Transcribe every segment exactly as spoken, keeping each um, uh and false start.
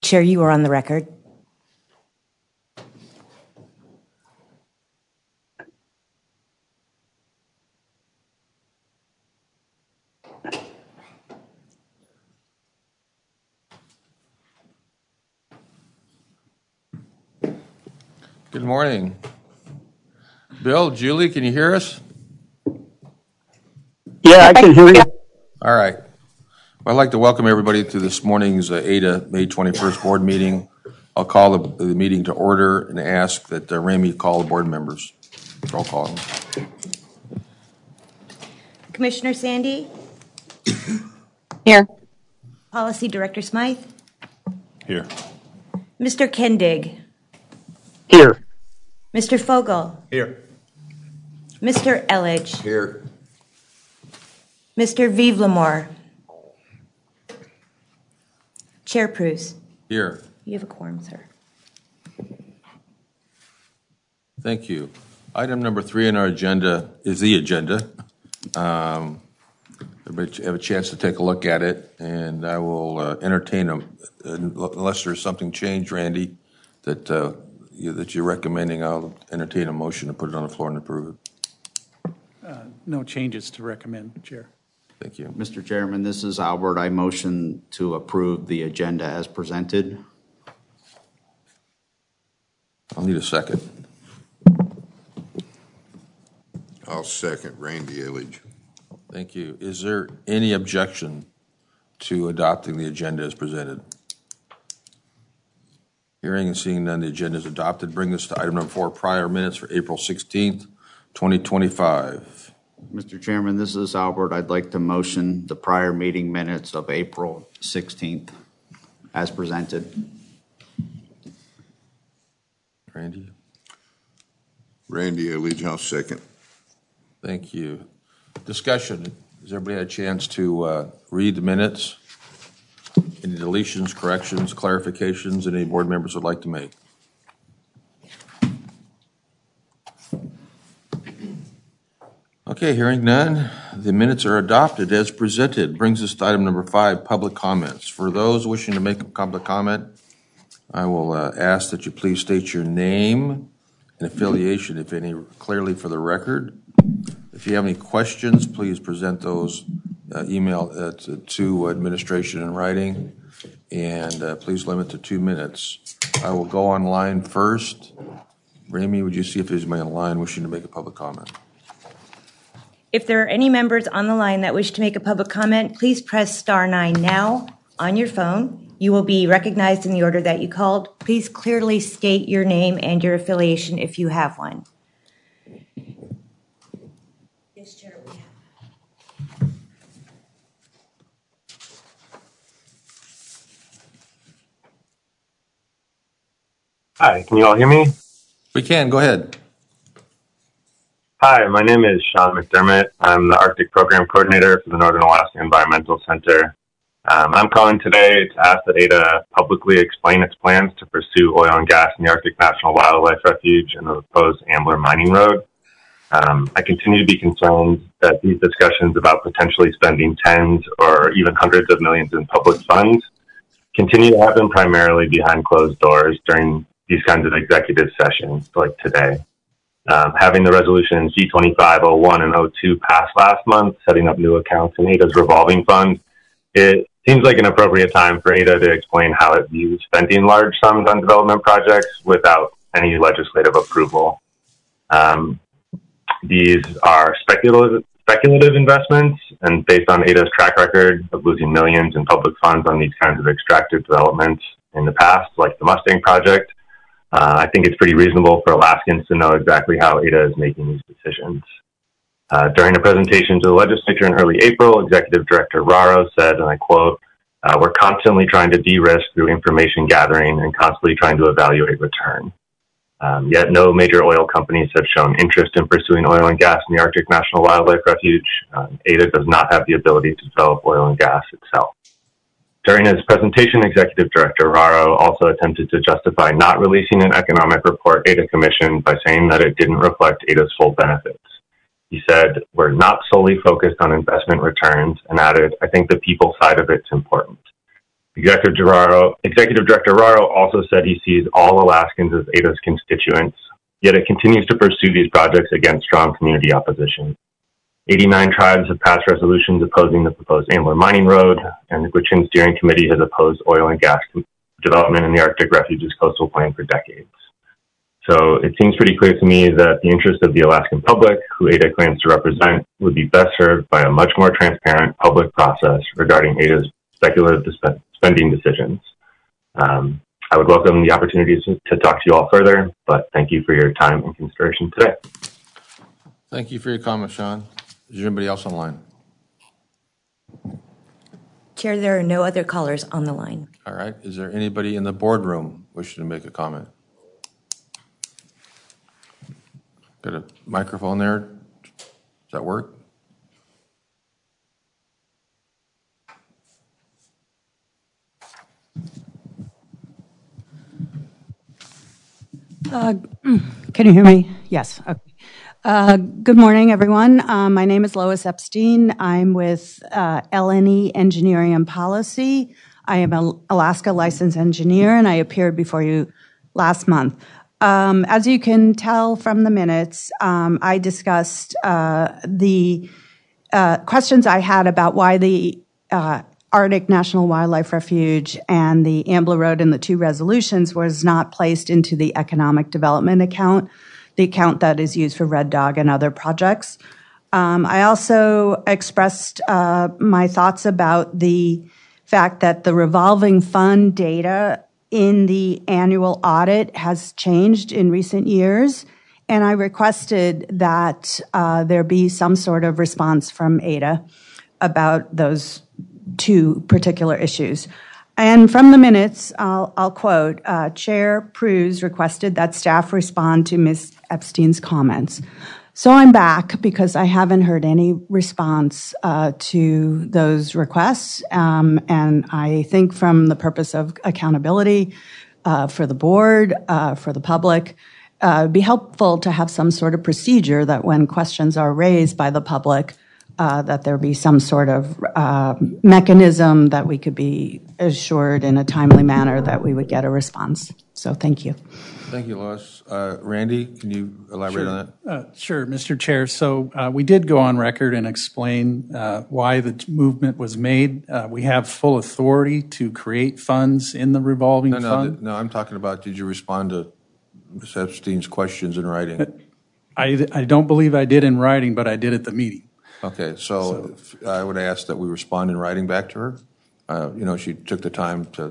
Chair, you are on the record. Good morning. Bill, Julie, can you hear us? Yeah, I can hear you. All right. Well, I'd like to welcome everybody to this morning's uh, A D A May twenty-first board meeting. I'll call the, the meeting to order and ask that uh, Ramey call the board members. Roll call. Commissioner Sandy? Here. Policy Director Smythe? Here. Mister Kendig? Here. Mister Fogel? Here. Mister Elledge? Here. Mister Vivlamore? Chair Pruse? Here. You have a quorum, sir. Thank you. Item number three on our agenda is the agenda. Um, everybody have a chance to take a look at it, and I will uh, entertain them unless there's something changed, Randy, that uh, you, that you're recommending. I'll entertain a motion to put it on the floor and approve it. Uh, no changes to recommend, Chair. Thank you. Mister Chairman, this is Albert. I motion to approve the agenda as presented. I'll need a second. I'll second Randy Elledge. Thank you. Is there any objection to adopting the agenda as presented? Hearing and seeing none, the agenda is adopted. Bring us to item number four, prior minutes for April sixteenth, twenty twenty-five. Mister Chairman, this is Albert. I'd like to motion the prior meeting minutes of April sixteenth as presented. Randy? Randy Elledge, I'll second. Thank you. Discussion. Has everybody had a chance to uh, read the minutes? Any deletions, corrections, clarifications any board members would like to make? Okay, hearing none, the minutes are adopted as presented. Brings us to item number five, public comments. For those wishing to make a public comment, I will uh, ask that you please state your name and affiliation, if any, clearly for the record. If you have any questions, please present those uh, email uh, to, to administration in writing, and uh, please limit to two minutes. I will go online first. Ramey, would you see if there's anybody online wishing to make a public comment? If there are any members on the line that wish to make a public comment, please press star nine now on your phone. You will be recognized in the order that you called. Please clearly state your name and your affiliation if you have one. Yes, Chair, we have. Hi, can you all hear me? We can. Go ahead. Hi, my name is Sean McDermott. I'm the Arctic Program Coordinator for the Northern Alaska Environmental Center. Um, I'm calling today to ask that A D A publicly explain its plans to pursue oil and gas in the Arctic National Wildlife Refuge and the proposed Ambler Mining Road. Um, I continue to be concerned that these discussions about potentially spending tens or even hundreds of millions in public funds continue to happen primarily behind closed doors during these kinds of executive sessions like today. Um, having the resolution C twenty-five oh one and oh two passed last month, setting up new accounts in A D A's revolving fund, it seems like an appropriate time for A D A to explain how it views spending large sums on development projects without any legislative approval. Um, these are speculative, speculative investments, and based on A D A's track record of losing millions in public funds on these kinds of extractive developments in the past, like the Mustang project, Uh, I think it's pretty reasonable for Alaskans to know exactly how A D A is making these decisions. Uh, during a presentation to the legislature in early April, Executive Director Raro said, and I quote, uh, "We're constantly trying to de-risk through information gathering and constantly trying to evaluate return. Um, yet no major oil companies have shown interest in pursuing oil and gas in the Arctic National Wildlife Refuge. Um, A D A does not have the ability to develop oil and gas itself." During his presentation, Executive Director Raro also attempted to justify not releasing an economic report A D A commissioned by saying that it didn't reflect A D A's full benefits. He said, "We're not solely focused on investment returns," and added, "I think the people side of it's important." Executive Director, Executive Director Raro also said he sees all Alaskans as A D A's constituents, yet it continues to pursue these projects against strong community opposition. eighty-nine tribes have passed resolutions opposing the proposed Ambler Mining Road, and the Gwich'in Steering Committee has opposed oil and gas development in the Arctic Refuge's coastal plain for decades. So it seems pretty clear to me that the interest of the Alaskan public, who A D A claims to represent, would be best served by a much more transparent public process regarding A D A's speculative spending decisions. Um, I would welcome the opportunity to, to talk to you all further, but thank you for your time and consideration today. Thank you for your comment, Sean. Is there anybody else online? Chair, there are no other callers on the line. All right. Is there anybody in the boardroom wishing to make a comment? Got a microphone there? Does that work? Uh, can you hear me? Yes. Okay. Uh, good morning, everyone. Uh, my name is Lois Epstein. I'm with uh, L N E Engineering and Policy. I am an Alaska licensed engineer, and I appeared before you last month. Um, as you can tell from the minutes, um, I discussed uh, the uh, questions I had about why the uh, Arctic National Wildlife Refuge and the Ambler Road and the two resolutions was not placed into the economic development account, the account that is used for Red Dog and other projects. Um, I also expressed uh, my thoughts about the fact that the revolving fund data in the annual audit has changed in recent years, and I requested that uh, there be some sort of response from A D A about those two particular issues. And from the minutes, I'll, I'll quote, uh, Chair Pruse requested that staff respond to Miz Epstein's comments. So I'm back because I haven't heard any response uh, to those requests. Um, and I think from the purpose of accountability uh, for the board, uh, for the public, uh, it'd be helpful to have some sort of procedure that when questions are raised by the public, Uh, that there be some sort of uh, mechanism that we could be assured in a timely manner that we would get a response. So thank you. Thank you, Lois. Uh, Randy, can you elaborate Sure. on that? Uh, sure, Mister Chair. So uh, we did go on record and explain uh, why the movement was made. Uh, we have full authority to create funds in the revolving No, no, fund. th- no, I'm talking about, did you respond to Miz Epstein's questions in writing? I, I don't believe I did in writing, but I did at the meeting. Okay, so if- I would ask that we respond in writing back to her. Uh, You know, she took the time to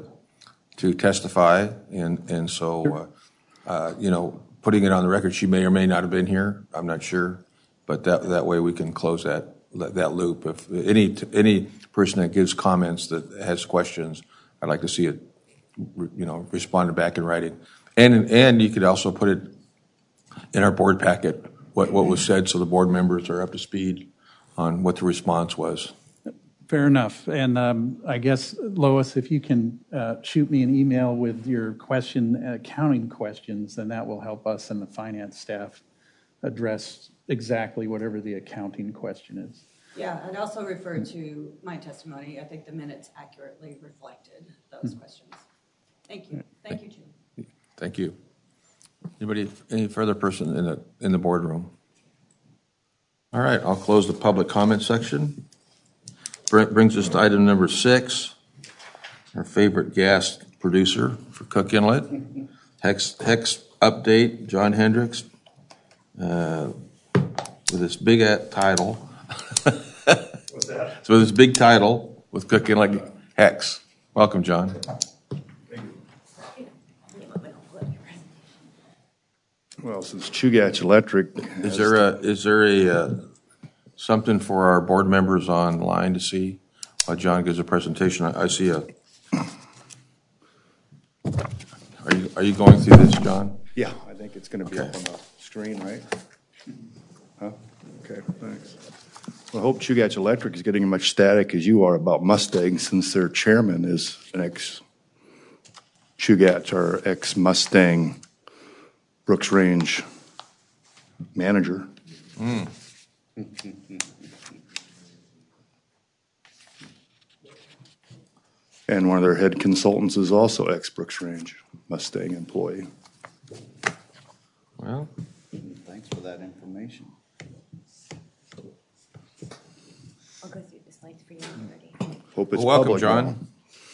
to testify, and and so, uh, uh, you know, putting it on the record, she may or may not have been here. I'm not sure, but that that way we can close that that loop. If any any person that gives comments that has questions, I'd like to see it, you know, responded back in writing, and and you could also put it in our board packet what what was said, so the board members are up to speed on what the response was. Fair enough. And um, I guess, Lois, if you can uh, shoot me an email with your question, accounting questions, then that will help us and the finance staff address exactly whatever the accounting question is. Yeah, I'd also refer to my testimony. I think the minutes accurately reflected those questions. Thank you. Thank you, Jim. Thank you. Anybody, any further person in the in the boardroom? All right, I'll close the public comment section. Br- brings us to item number six, our favorite gas producer for Cook Inlet. Hex, Hex update, John Hendricks, uh, with this big at title. What's that? So with this big title with Cook Inlet Hex. Welcome, John. Well, since Chugach Electric, Is there a, is there a, uh, something for our board members online to see while John gives a presentation? I, I see a, are you, are you going through this, John? yeah, I think it's going to be Okay. up on the screen, right? Huh? Okay, thanks. Well, I hope Chugach Electric is getting as much static as you are about Mustang, since their chairman is an ex-Chugach or ex-Mustang Brooks Range manager. Mm. And one of their head consultants is also ex-Brooks Range Mustang employee. Well, Thanks for that information. I'll go through the slides for you when you're ready. Hope it's well, welcome, public now. John.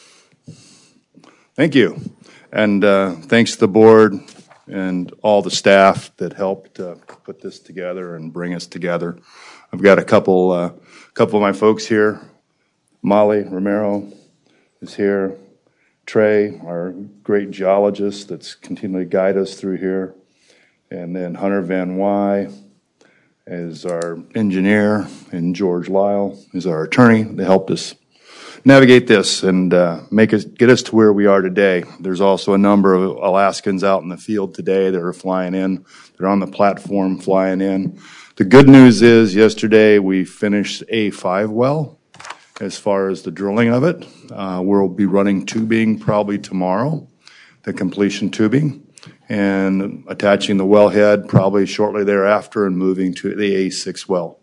Thank you. And uh, thanks to the board and all the staff that helped uh, put this together and bring us together. I've got a couple, uh, couple of my folks here. Molly Romero is here. Trey, our great geologist that's continually guide us through here. And then Hunter Van Wy is our engineer, and George Lyle is our attorney. They helped us navigate this and uh, make us get us to where we are today. There's also a number of Alaskans out in the field today that are flying in. They're on the platform flying in. The good news is yesterday we finished A five well as far as the drilling of it. Uh, we'll be running tubing probably tomorrow, the completion tubing, and attaching the wellhead probably shortly thereafter and moving to the A six well.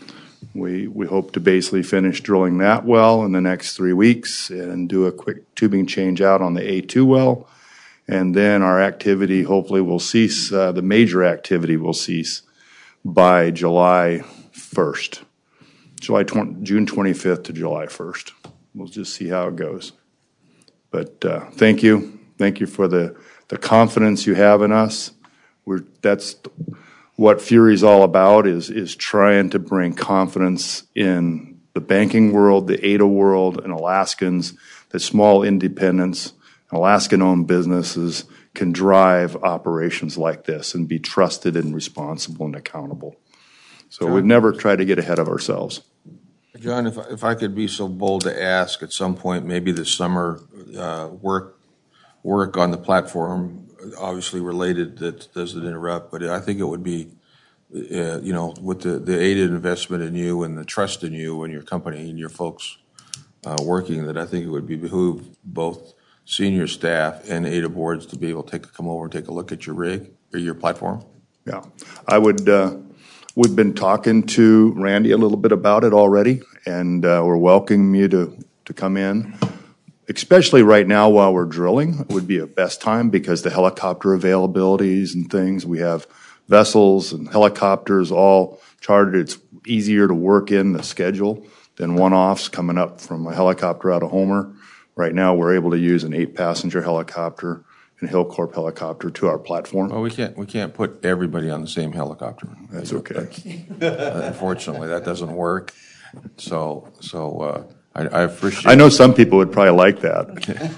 We, we hope to basically finish drilling that well in the next three weeks and do a quick tubing change out on the A two well. And then our activity hopefully will cease, uh, the major activity will cease by July first. July twenty, June twenty-fifth to July first. We'll just see how it goes. But uh, thank you. Thank you for the, the confidence you have in us. We're, that's what Fury's all about, is, is trying to bring confidence in the banking world, the A D A world, and Alaskans, that small independents, Alaskan-owned businesses can drive operations like this and be trusted and responsible and accountable. So John, we've never tried to get ahead of ourselves. John, if, if I could be so bold to ask at some point, maybe this summer, uh, work work on the platform, obviously related, that doesn't interrupt, but I think it would be, uh, you know, with the, the aided investment in you and the trust in you and your company and your folks uh, working, that I think it would be behoove both senior staff and A D A boards to be able to take, come over and take a look at your rig or your platform. Yeah, I would. Uh, we've been talking to Randy a little bit about it already, and uh, we're welcoming you to to come in. Especially right now while we're drilling, it would be a best time because the helicopter availabilities and things. We have vessels and helicopters all chartered. It's easier to work in the schedule than one-offs coming up from a helicopter out of Homer. Right now, we're able to use an eight-passenger helicopter and Hillcorp helicopter to our platform. Well, we can't we can't put everybody on the same helicopter. That's okay. Uh, unfortunately, that doesn't work. So so uh, I, I appreciate. I know some people would probably like that.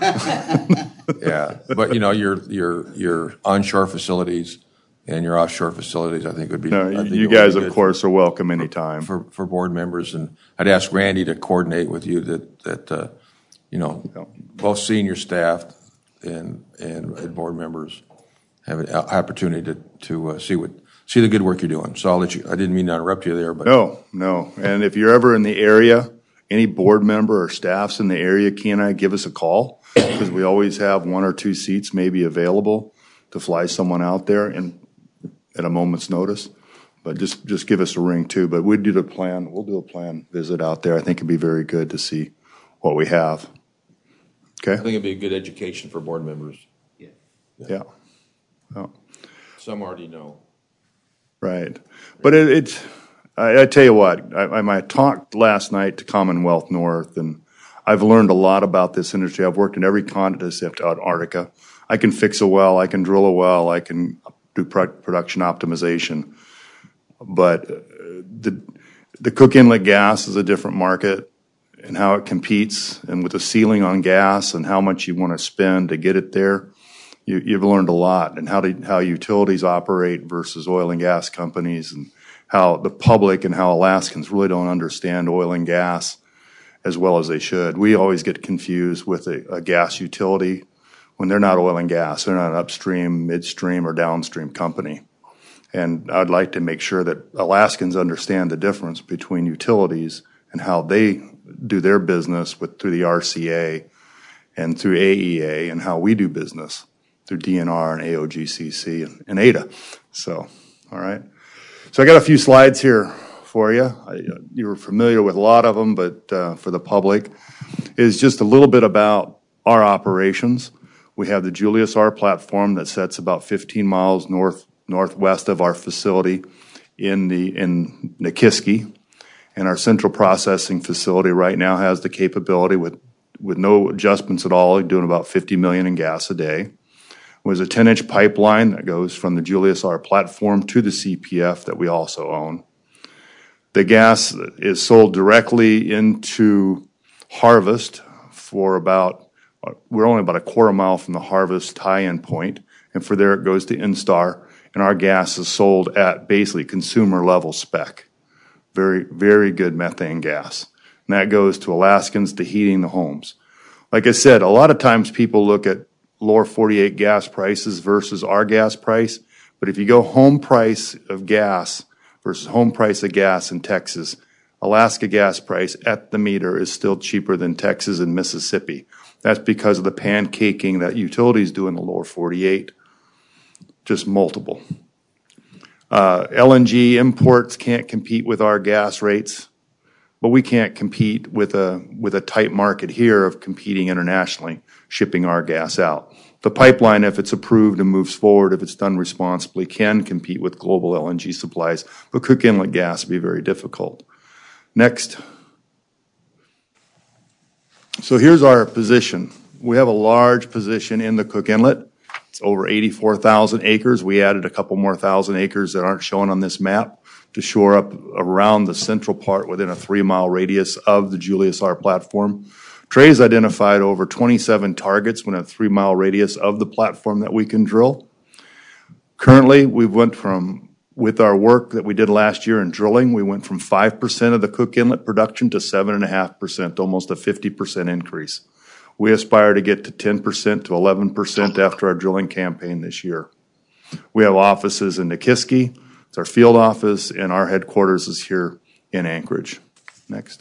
Yeah, but you know, your your your onshore facilities and your offshore facilities, I think would be. No, I think you it would guys, be of good course, are welcome anytime. for for board members, and I'd ask Randy to coordinate with you that that uh, you know, both senior staff and and, and board members have an opportunity to to uh, see what see the good work you're doing. So I'll let you. I didn't mean to interrupt you there, but No, no. And if you're ever in the area, any board member or staffs in the area, can I give us a call? Because we always have one or two seats maybe available to fly someone out there and at a moment's notice. But just, just give us a ring too. But we'd do the plan, we'll do a plan visit out there. I think it'd be very good to see what we have. I Okay? think it'd be a good education for board members. Yeah. Oh. Some already know. Right. But it, it's, I, I tell you what, I, I, I talked last night to Commonwealth North, and I've learned a lot about this industry. I've worked in every continent except Antarctica. I can fix a well, I can drill a well, I can do pro- production optimization. But uh, the, the Cook Inlet gas is a different market, and how it competes, and with the ceiling on gas and how much you want to spend to get it there. You, you've learned a lot, and how to, how utilities operate versus oil and gas companies, and how the public and how Alaskans really don't understand oil and gas as well as they should. We always get confused with a, a gas utility when they're not oil and gas. They're not an upstream, midstream, or downstream company. And I'd like to make sure that Alaskans understand the difference between utilities and how they do their business with through the R C A and through A E A, and how we do business through D N R and A O G C C and, and A D A. So, all right. So I got a few slides here for you. I, you're familiar with a lot of them, but uh, for the public, is just a little bit about our operations. We have the Julius R platform that sits about fifteen miles north northwest of our facility in the in Nikiski, and our central processing facility right now has the capability with with no adjustments at all, doing about fifty million in gas a day. Was a ten inch pipeline that goes from the Julius R platform to the C P F that we also own. The gas is sold directly into Harvest for about, we're only about a quarter mile from the Harvest tie-in point, and for there it goes to Instar, and our gas is sold at basically consumer level spec. Very, very good methane gas. And that goes to Alaskans to heating the homes. Like I said, a lot of times people look at lower forty-eight gas prices versus our gas price. But if you go home price of gas versus home price of gas in Texas, Alaska gas price at the meter is still cheaper than Texas and Mississippi. That's because of the pancaking that utilities do in the lower forty-eight. Just multiple. Uh, L N G imports can't compete with our gas rates, but we can't compete with a with a tight market here of competing internationally, shipping our gas out. The pipeline, if it's approved and moves forward, if it's done responsibly, can compete with global L N G supplies, but Cook Inlet gas would be very difficult. Next. So here's our position. We have a large position in the Cook Inlet. It's over eighty-four thousand acres. We added a couple more thousand acres that aren't shown on this map to shore up around the central part within a three mile radius of the Julius R platform. Trey's identified over twenty-seven targets within a three mile radius of the platform that we can drill. Currently, we went from, with our work that we did last year in drilling, we went from five percent of the Cook Inlet production to seven point five percent, almost a fifty percent increase. We aspire to get to ten percent to eleven percent after our drilling campaign this year. We have offices in Nikiski. It's our field office, and our headquarters is here in Anchorage. Next.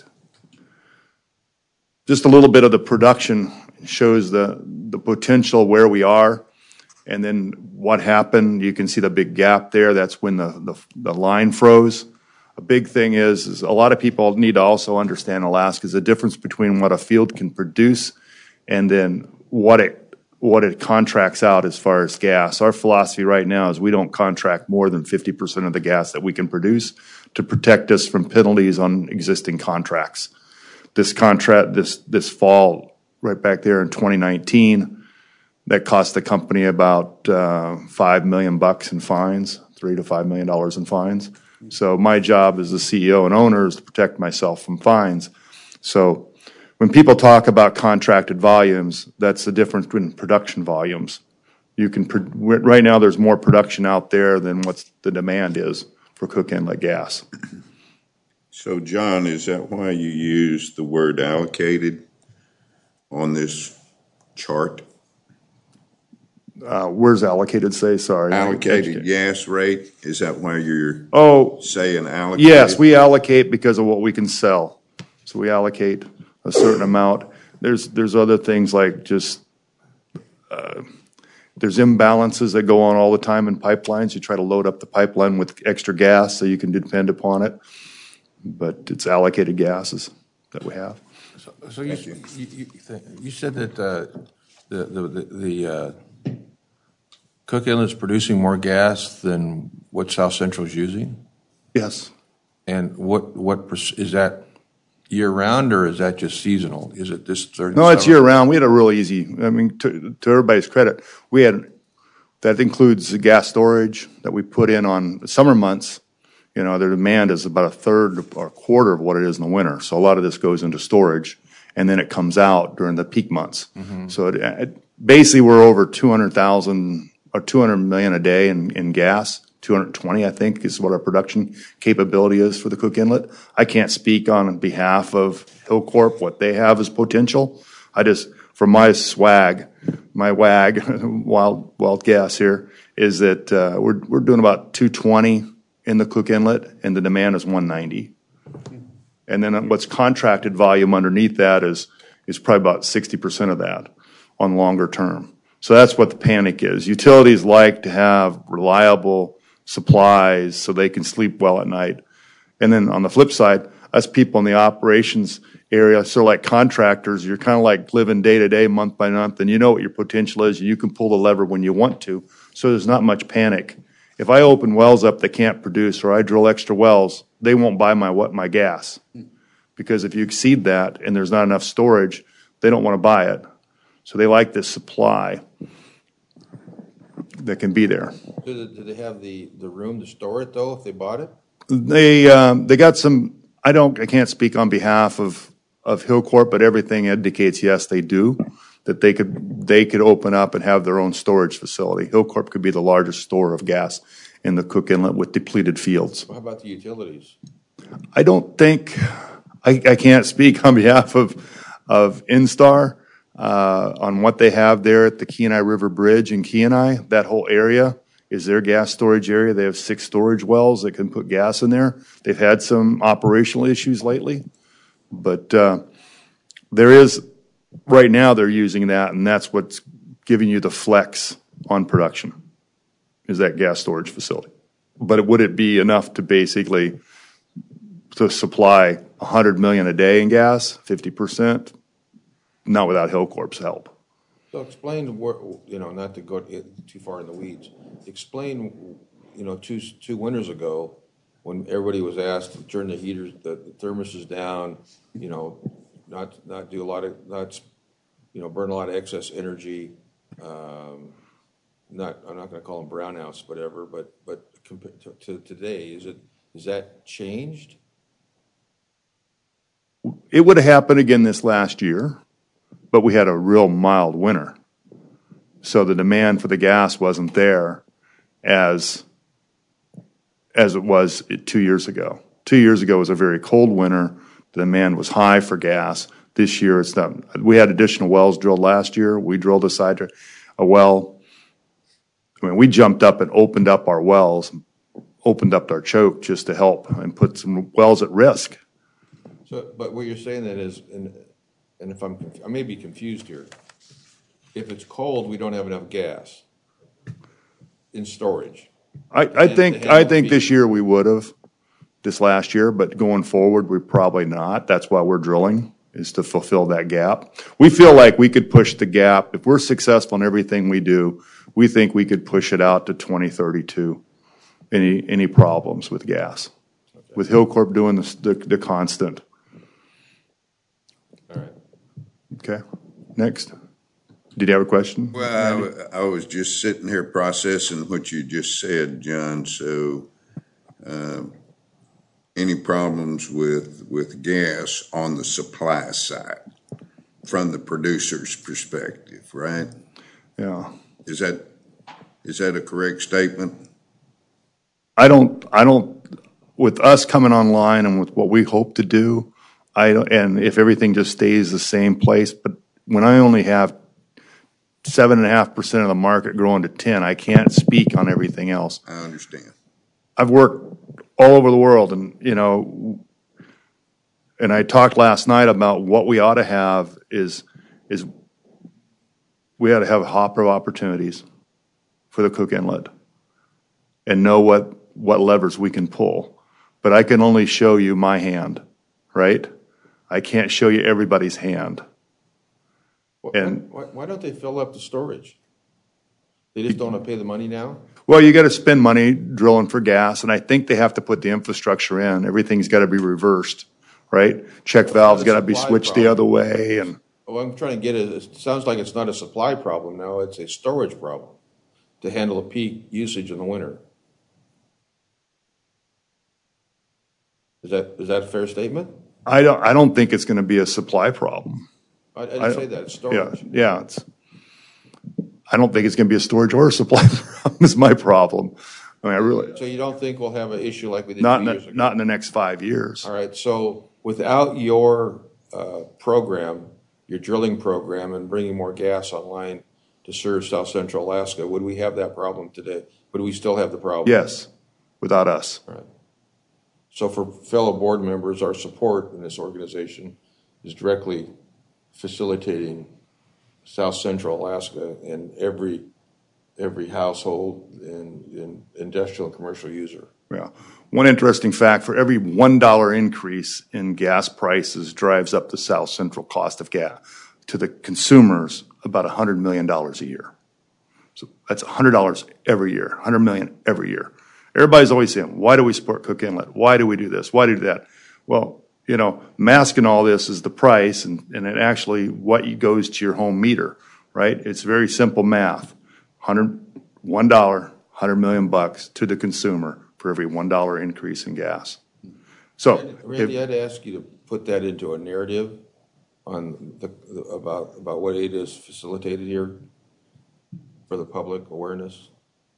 Just a little bit of the production shows the, the potential where we are, and then what happened. You can see the big gap there. That's when the, the, the line froze. A big thing is, is a lot of people need to also understand Alaska is the difference between what a field can produce and then what it what it contracts out as far as gas. Our philosophy right now is we don't contract more than fifty percent of the gas that we can produce to protect us from penalties on existing contracts. This contract, this this fall, right back there in twenty nineteen, that cost the company about uh, five million bucks in fines, three to five million dollars in fines. So my job as the C E O and owner is to protect myself from fines. So when people talk about contracted volumes, that's the difference between production volumes. You can right now there's more production out there than what the demand is for Cook Inlet gas. So, John, is that why you use the word allocated on this chart? Uh, where's allocated say? Sorry. Allocated gas rate? Is that why you're oh, saying allocated? Yes, we allocate because of what we can sell. So we allocate a certain amount. There's there's other things like just uh, there's imbalances that go on all the time in pipelines. You try to load up the pipeline with extra gas so you can depend upon it, but it's allocated gases that we have. So, so you, you. You, you, you said that uh, the the the, the uh, Cook Inlet's producing more gas than what South Central is using? Yes. And what what is that? Year round, or is that just seasonal? Is it this third? No, it's year round. We had a real easy. I mean, to, to everybody's credit, we had that includes the gas storage that we put in on the summer months. You know, their demand is about a third or a quarter of what it is in the winter. So a lot of this goes into storage, and then it comes out during the peak months. Mm-hmm. So it, it, basically, we're over two hundred thousand or two hundred million a day in, in gas. two hundred twenty, I think, is what our production capability is for the Cook Inlet. I can't speak on behalf of Hillcorp, what they have as potential. I just, from my swag, my wag, wild wild gas here, is that uh, we're we're doing about two twenty in the Cook Inlet, and the demand is one ninety. And then what's contracted volume underneath that is is probably about sixty percent of that on longer term. So that's what the panic is. Utilities like to have reliable supplies so they can sleep well at night. And then on the flip side, us people in the operations area, so like contractors, you're kind of like living day to day, month by month, and you know what your potential is, and you can pull the lever when you want to. So there's not much panic. If I open wells up that can't produce, or I drill extra wells, they won't buy my what my gas, because if you exceed that and there's not enough storage, they don't want to buy it. So they like this supply that can be there. Do they, do they have the, the room to store it though if they bought it? They um, they got some. I don't. I can't speak on behalf of of Hillcorp, but everything indicates yes, they do. That they could they could open up and have their own storage facility. Hillcorp could be the largest store of gas in the Cook Inlet with depleted fields. How about the utilities? I don't think I, I can't speak on behalf of of Instar uh, on what they have there at the Kenai River Bridge in Kenai. That whole area is their gas storage area. They have six storage wells that can put gas in there. They've had some operational issues lately, but uh, there is. Right now, they're using that, and that's what's giving you the flex on production, is that gas storage facility. But would it be enough to basically to supply one hundred million a day in gas, fifty percent? Not without Hillcorp's help. So explain, where, you know, not to go too far in the weeds, explain, you know, two, two winters ago when everybody was asked to turn the heaters, the, the thermoses down, you know, not not do a lot of, not, you know, burn a lot of excess energy. Um, not, I'm not going to call them brownouts, whatever. But but compared to, to today, is it is that changed? It would have happened again this last year, but we had a real mild winter, so the demand for the gas wasn't there as as it was two years ago. Two years ago was a very cold winter. The demand was high for gas. This year, it's not. We had additional wells drilled last year. We drilled a side a well. I mean, we jumped up and opened up our wells, opened up our choke just to help and put some wells at risk. So, but what you're saying then is, and, and if I'm, I may be confused here. If it's cold, we don't have enough gas in storage. I, I think I think this year we would have, this last year, but going forward, we probably not. That's why we're drilling, is to fulfill that gap. We feel like we could push the gap. If we're successful in everything we do, we think we could push it out to twenty thirty-two. Any any problems with gas? Okay. With Hillcorp doing the, the, the constant. All right. Okay. Next. Did you have a question? Well, I, I was just sitting here processing what you just said, John. So, um, any problems with with gas on the supply side from the producer's perspective, right? Yeah. Is that is that a correct statement? I don't. I don't. With us coming online and with what we hope to do, I don't, and if everything just stays the same place, but when I only have seven and a half percent of the market growing to ten, I can't speak on everything else. I understand. I've worked all over the world, and you know, and I talked last night about what we ought to have is is we ought to have a hopper of opportunities for the Cook Inlet, and know what what levers we can pull. But I can only show you my hand, right? I can't show you everybody's hand. And why, why don't they fill up the storage? They just don't want to pay the money now? Well, you got to spend money drilling for gas, and I think they have to put the infrastructure in. Everything's got to be reversed, right? Check valves got to be switched the other way. And what I'm trying to get is, it sounds like it's not a supply problem now, it's a storage problem to handle the peak usage in the winter. Is that is that a fair statement? I don't. I don't think it's going to be a supply problem. I, I didn't I say that. It's storage. Yeah, yeah. It's. I don't think it's going to be a storage or a supply problem. Is my problem. I mean, I really. So you don't think we'll have an issue like we did not two in years the, ago? Not in the next five years. All right. So without your uh, program, your drilling program, and bringing more gas online to serve South Central Alaska, would we have that problem today? Would we still have the problem? Yes, without us. All right. So for fellow board members, our support in this organization is directly facilitating South Central Alaska and every every household and, and industrial and commercial user. Yeah. One interesting fact, for every one dollar increase in gas prices drives up the South Central cost of gas to the consumers about one hundred million dollars a year. So that's one hundred dollars every year, one hundred million dollars every year. Everybody's always saying, why do we support Cook Inlet? Why do we do this? Why do we do that? Well, you know, masking all this is the price, and, and it actually what goes to your home meter, right? It's very simple math. one hundred, one dollar, one hundred million bucks to the consumer for every one dollar increase in gas. So, Randy, if, I'd ask you to put that into a narrative on the, the, about about what aid is facilitated here for the public awareness.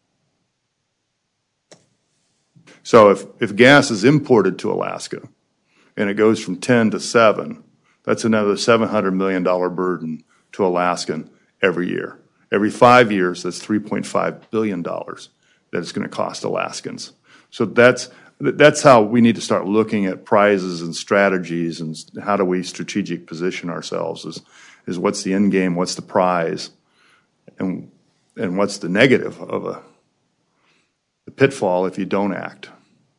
So if, if gas is imported to Alaska and it goes from ten to seven, that's another seven hundred million dollars burden to Alaskan every year. Every five years, that's three point five billion dollars that it's going to cost Alaskans. So that's that's how we need to start looking at prizes and strategies, and how do we strategic position ourselves is, is what's the end game, what's the prize, and and what's the negative of a the pitfall if you don't act.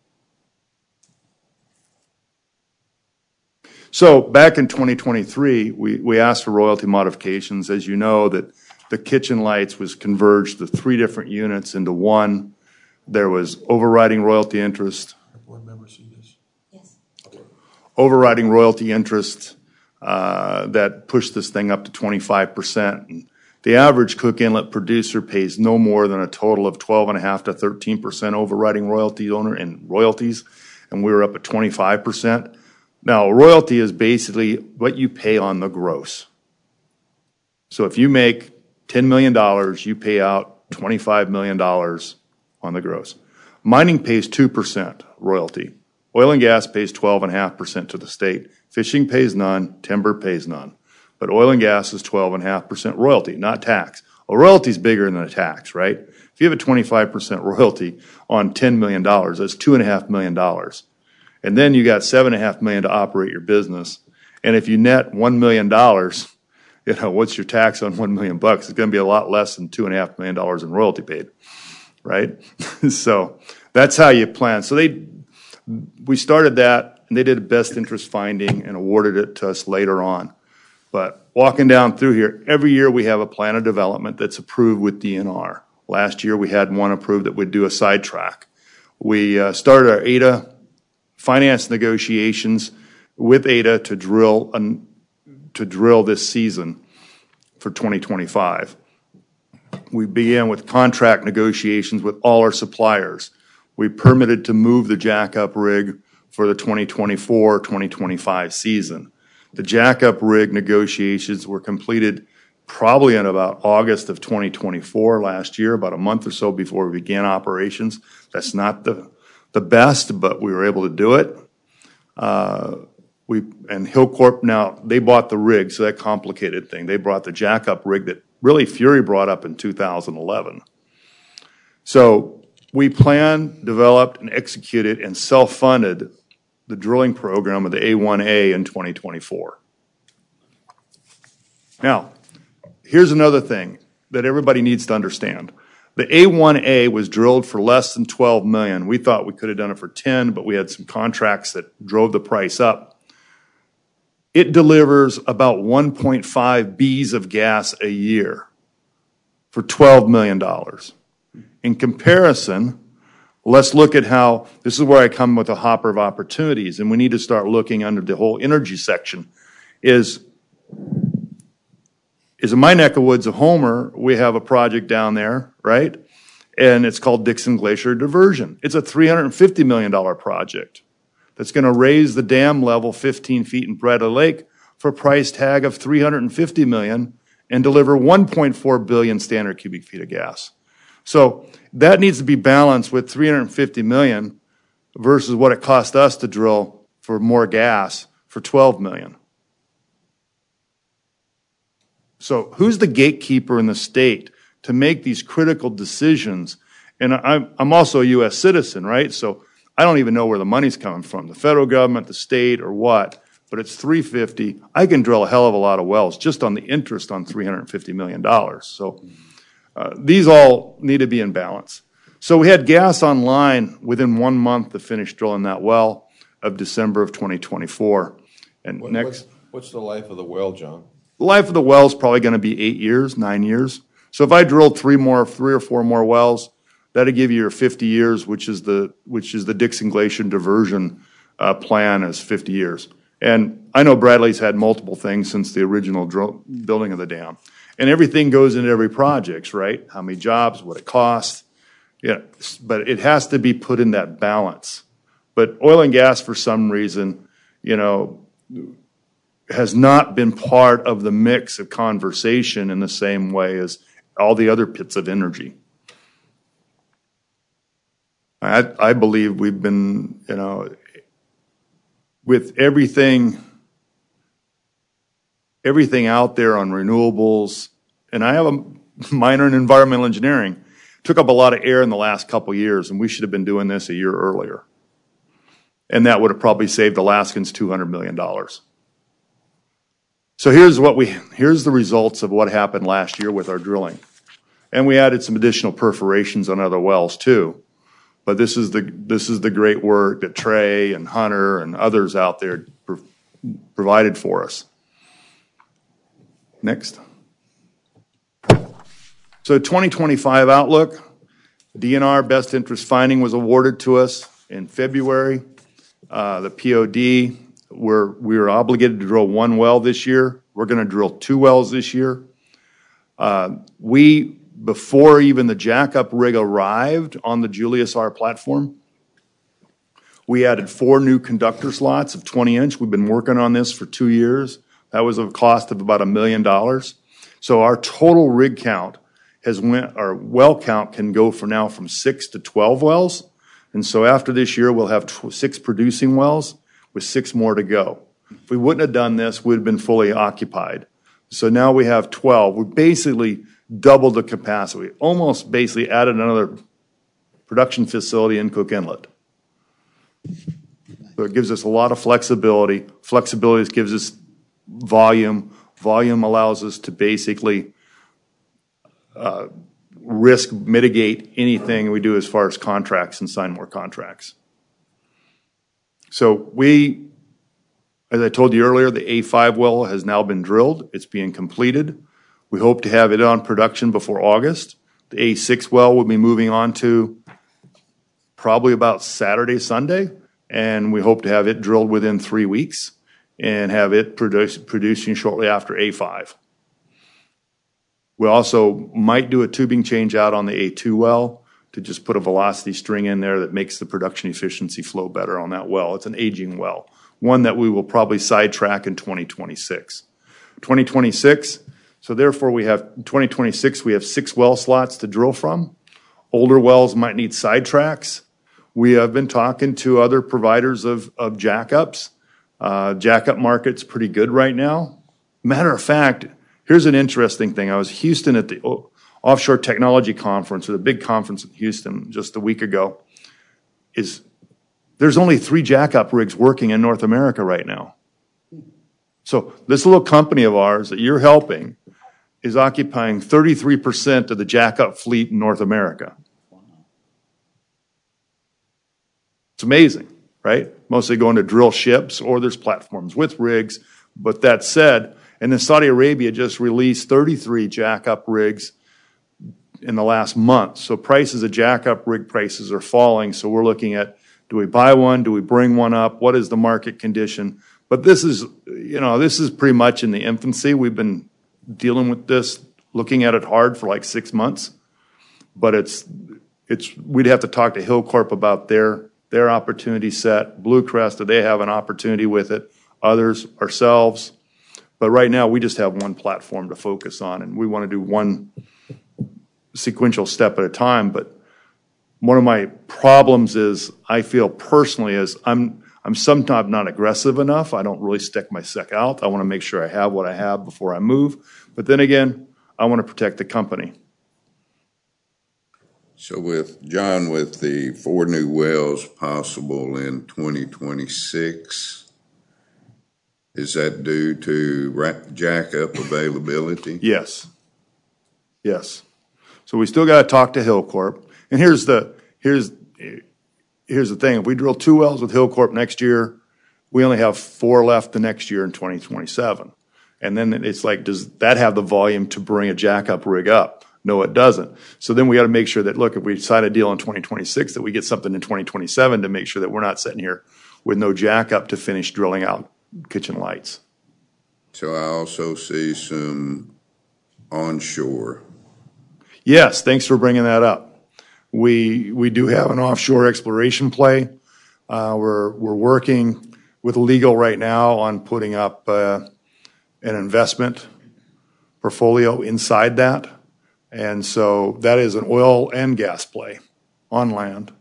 So back in twenty twenty-three, we, we asked for royalty modifications. As you know, that the kitchen lights was converged, the three different units into one. There was overriding royalty interest. Board members see this? Yes. Okay. Overriding royalty interest uh, that pushed this thing up to twenty-five percent. And the average Cook Inlet producer pays no more than a total of twelve point five to thirteen percent overriding royalty owner in royalties, and we were up at twenty-five percent. Now, royalty is basically what you pay on the gross. So if you make ten million dollars, you pay out twenty-five million dollars on the gross. Mining pays two percent royalty. Oil and gas pays twelve point five percent to the state. Fishing pays none. Timber pays none. But oil and gas is twelve point five percent royalty, not tax. A royalty is bigger than a tax, right? If you have a twenty-five percent royalty on ten million dollars, that's two point five million dollars. And then you got seven point five million dollars to operate your business. And if you net one million dollars, you know, what's your tax on one million bucks? It's going to be a lot less than two point five million dollars in royalty paid, right? So that's how you plan. So they, we started that, and they did a best interest finding and awarded it to us later on. But walking down through here, every year we have a plan of development that's approved with D N R. Last year we had one approved that would do a sidetrack. We uh, started our A D A finance negotiations with A D A to drill an, to drill this season for twenty twenty-five. We began with contract negotiations with all our suppliers. We permitted to move the jackup rig for the twenty twenty-four twenty twenty-five season. The jackup rig negotiations were completed probably in about August of twenty twenty-four last year, about a month or so before we began operations. That's not the, the best, but we were able to do it. Uh, we and Hillcorp, now, they bought the rig, so that complicated thing. They brought the jackup rig that really Fury brought up in two thousand eleven. So we planned, developed, and executed and self-funded the drilling program of the A one A in twenty twenty-four. Now, here's another thing that everybody needs to understand. The A one A was drilled for less than twelve million dollars. We thought we could have done it for ten, but we had some contracts that drove the price up. It delivers about one point five B's of gas a year for twelve million dollars. In comparison, let's look at how, this is where I come with a hopper of opportunities, and we need to start looking under the whole energy section, is, is in my neck of woods of Homer, we have a project down there, right? And it's called Dixon Glacier Diversion. It's a three hundred fifty million dollars project that's going to raise the dam level fifteen feet in Bradley Lake for a price tag of three hundred fifty million dollars and deliver one point four billion standard cubic feet of gas. So that needs to be balanced with three hundred fifty million dollars versus what it cost us to drill for more gas for twelve million dollars. So who's the gatekeeper in the state to make these critical decisions? And I'm, I'm also a U S citizen, right? So I don't even know where the money's coming from, the federal government, the state, or what, but it's three hundred fifty. I can drill a hell of a lot of wells just on the interest on three hundred fifty million dollars. So uh, these all need to be in balance. So we had gas online within one month to finish drilling that well of December of twenty twenty-four. And What- next, What's, what's the life of the well, John? the life of the well is probably going to be eight years, nine years. So if I drilled three more, three or four more wells, that'd give you your fifty years, which is the which is the Dixon Glacier diversion uh, plan is fifty years. And I know Bradley's had multiple things since the original drill, building of the dam, and everything goes into every project, right? How many jobs, what it costs, yeah. But it has to be put in that balance. But oil and gas, for some reason, you know, has not been part of the mix of conversation in the same way as all the other pits of energy. I, I believe we've been, you know, with everything, everything out there on renewables, and I have a minor in environmental engineering, took up a lot of air in the last couple years, and we should have been doing this a year earlier. And that would have probably saved Alaskans two hundred million dollars. So here's what we, here's the results of what happened last year with our drilling. And we added some additional perforations on other wells too. But this is the, this is the great work that Trey and Hunter and others out there pro- provided for us. Next. So twenty twenty-five outlook, D N R best interest finding was awarded to us in February. Uh, the P O D, we're, we were obligated to drill one well this year. We're going to drill two wells this year. Uh, we, before even the jackup rig arrived on the Julius R platform, we added four new conductor slots of twenty inch. We've been working on this for two years. That was a cost of about a million dollars. So our total rig count has went, our well count can go for now from six to twelve wells. And so after this year, we'll have tw- six producing wells with six more to go. If we wouldn't have done this, we'd have been fully occupied. So now we have twelve. We basically doubled the capacity, almost basically added another production facility in Cook Inlet. So it gives us a lot of flexibility. Flexibility gives us volume. Volume allows us to basically uh, risk mitigate anything we do as far as contracts and sign more contracts. So we, as I told you earlier, the A five well has now been drilled. It's being completed. We hope to have it on production before August. The A six well will be moving on to probably about Saturday, Sunday, and we hope to have it drilled within three weeks and have it produce, producing shortly after A five. We also might do a tubing change out on the A two well to just put a velocity string in there that makes the production efficiency flow better on that well. It's an aging well, one that we will probably sidetrack in twenty twenty-six. twenty twenty-six, so therefore we have, in twenty twenty-six, we have six well slots to drill from. Older wells might need sidetracks. We have been talking to other providers of, of jackups. Uh, jackup market's pretty good right now. Matter of fact, here's an interesting thing. I was in Houston at the Offshore Technology Conference, or the big conference in Houston just a week ago. Is there's only three jackup rigs working in North America right now. So this little company of ours that you're helping is occupying thirty-three percent of the jackup fleet in North America. It's amazing, right? Mostly going to drill ships, or there's platforms with rigs. But that said, and then Saudi Arabia just released thirty-three jackup rigs in the last month. So prices of jackup rig prices are falling. So we're looking at, do we buy one? Do we bring one up? What is the market condition? But this is, you know, this is pretty much in the infancy. We've been dealing with this, looking at it hard for like six months. But it's, it's, we'd have to talk to Hillcorp about their, their opportunity set. Bluecrest, do they have an opportunity with it? Others, ourselves. But right now, we just have one platform to focus on, and we want to do one sequential step at a time. But one of my problems is, I feel personally, is I'm I'm sometimes not aggressive enough. I don't really stick my neck out. I want to make sure I have what I have before I move. But then again, I want to protect the company. So with, John, with the four new wells possible in twenty twenty-six, is that due to jackup availability? Yes. Yes. So we still got to talk to Hillcorp. And here's the, here's, here's the thing. If we drill two wells with Hillcorp next year, we only have four left the next year in twenty twenty-seven. And then it's like, does that have the volume to bring a jackup rig up? No, it doesn't. So then we got to make sure that, look, if we sign a deal in twenty twenty-six, that we get something in twenty twenty-seven to make sure that we're not sitting here with no jackup to finish drilling out kitchen lights. So I also see some onshore. Yes, thanks for bringing that up. We we do have an offshore exploration play. Uh, we're we're working with legal right now on putting up uh, an investment portfolio inside that, and so that is an oil and gas play on land.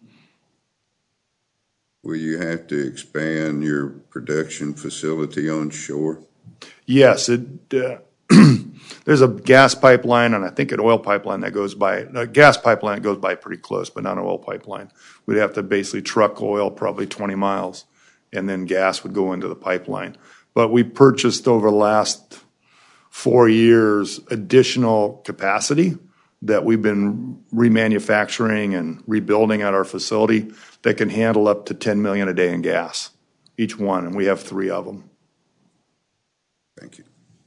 Will you have to expand your production facility onshore? Yes, it. Uh, There's a gas pipeline and I think an oil pipeline that goes by, a gas pipeline that goes by pretty close, but not an oil pipeline. We'd have to basically truck oil probably twenty miles and then gas would go into the pipeline. But we purchased over the last four years additional capacity that we've been remanufacturing and rebuilding at our facility that can handle up to ten million a day in gas, each one, and we have three of them. Thank you.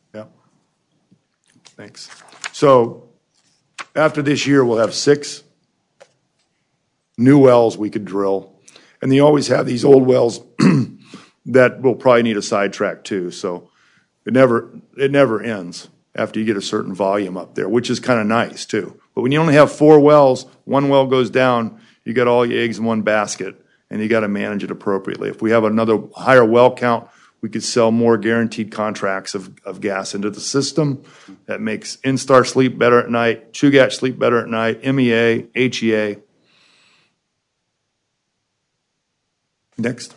Thanks. So after this year, we'll have six new wells we could drill. And they always have these old wells that will probably need a sidetrack too. So it never, it never ends after you get a certain volume up there, which is kind of nice too. But when you only have four wells, one well goes down, you got all your eggs in one basket and you got to manage it appropriately. If we have another higher well count, we could sell more guaranteed contracts of, of gas into the system. That makes Instar sleep better at night, Chugach sleep better at night, M E A, H E A. Next.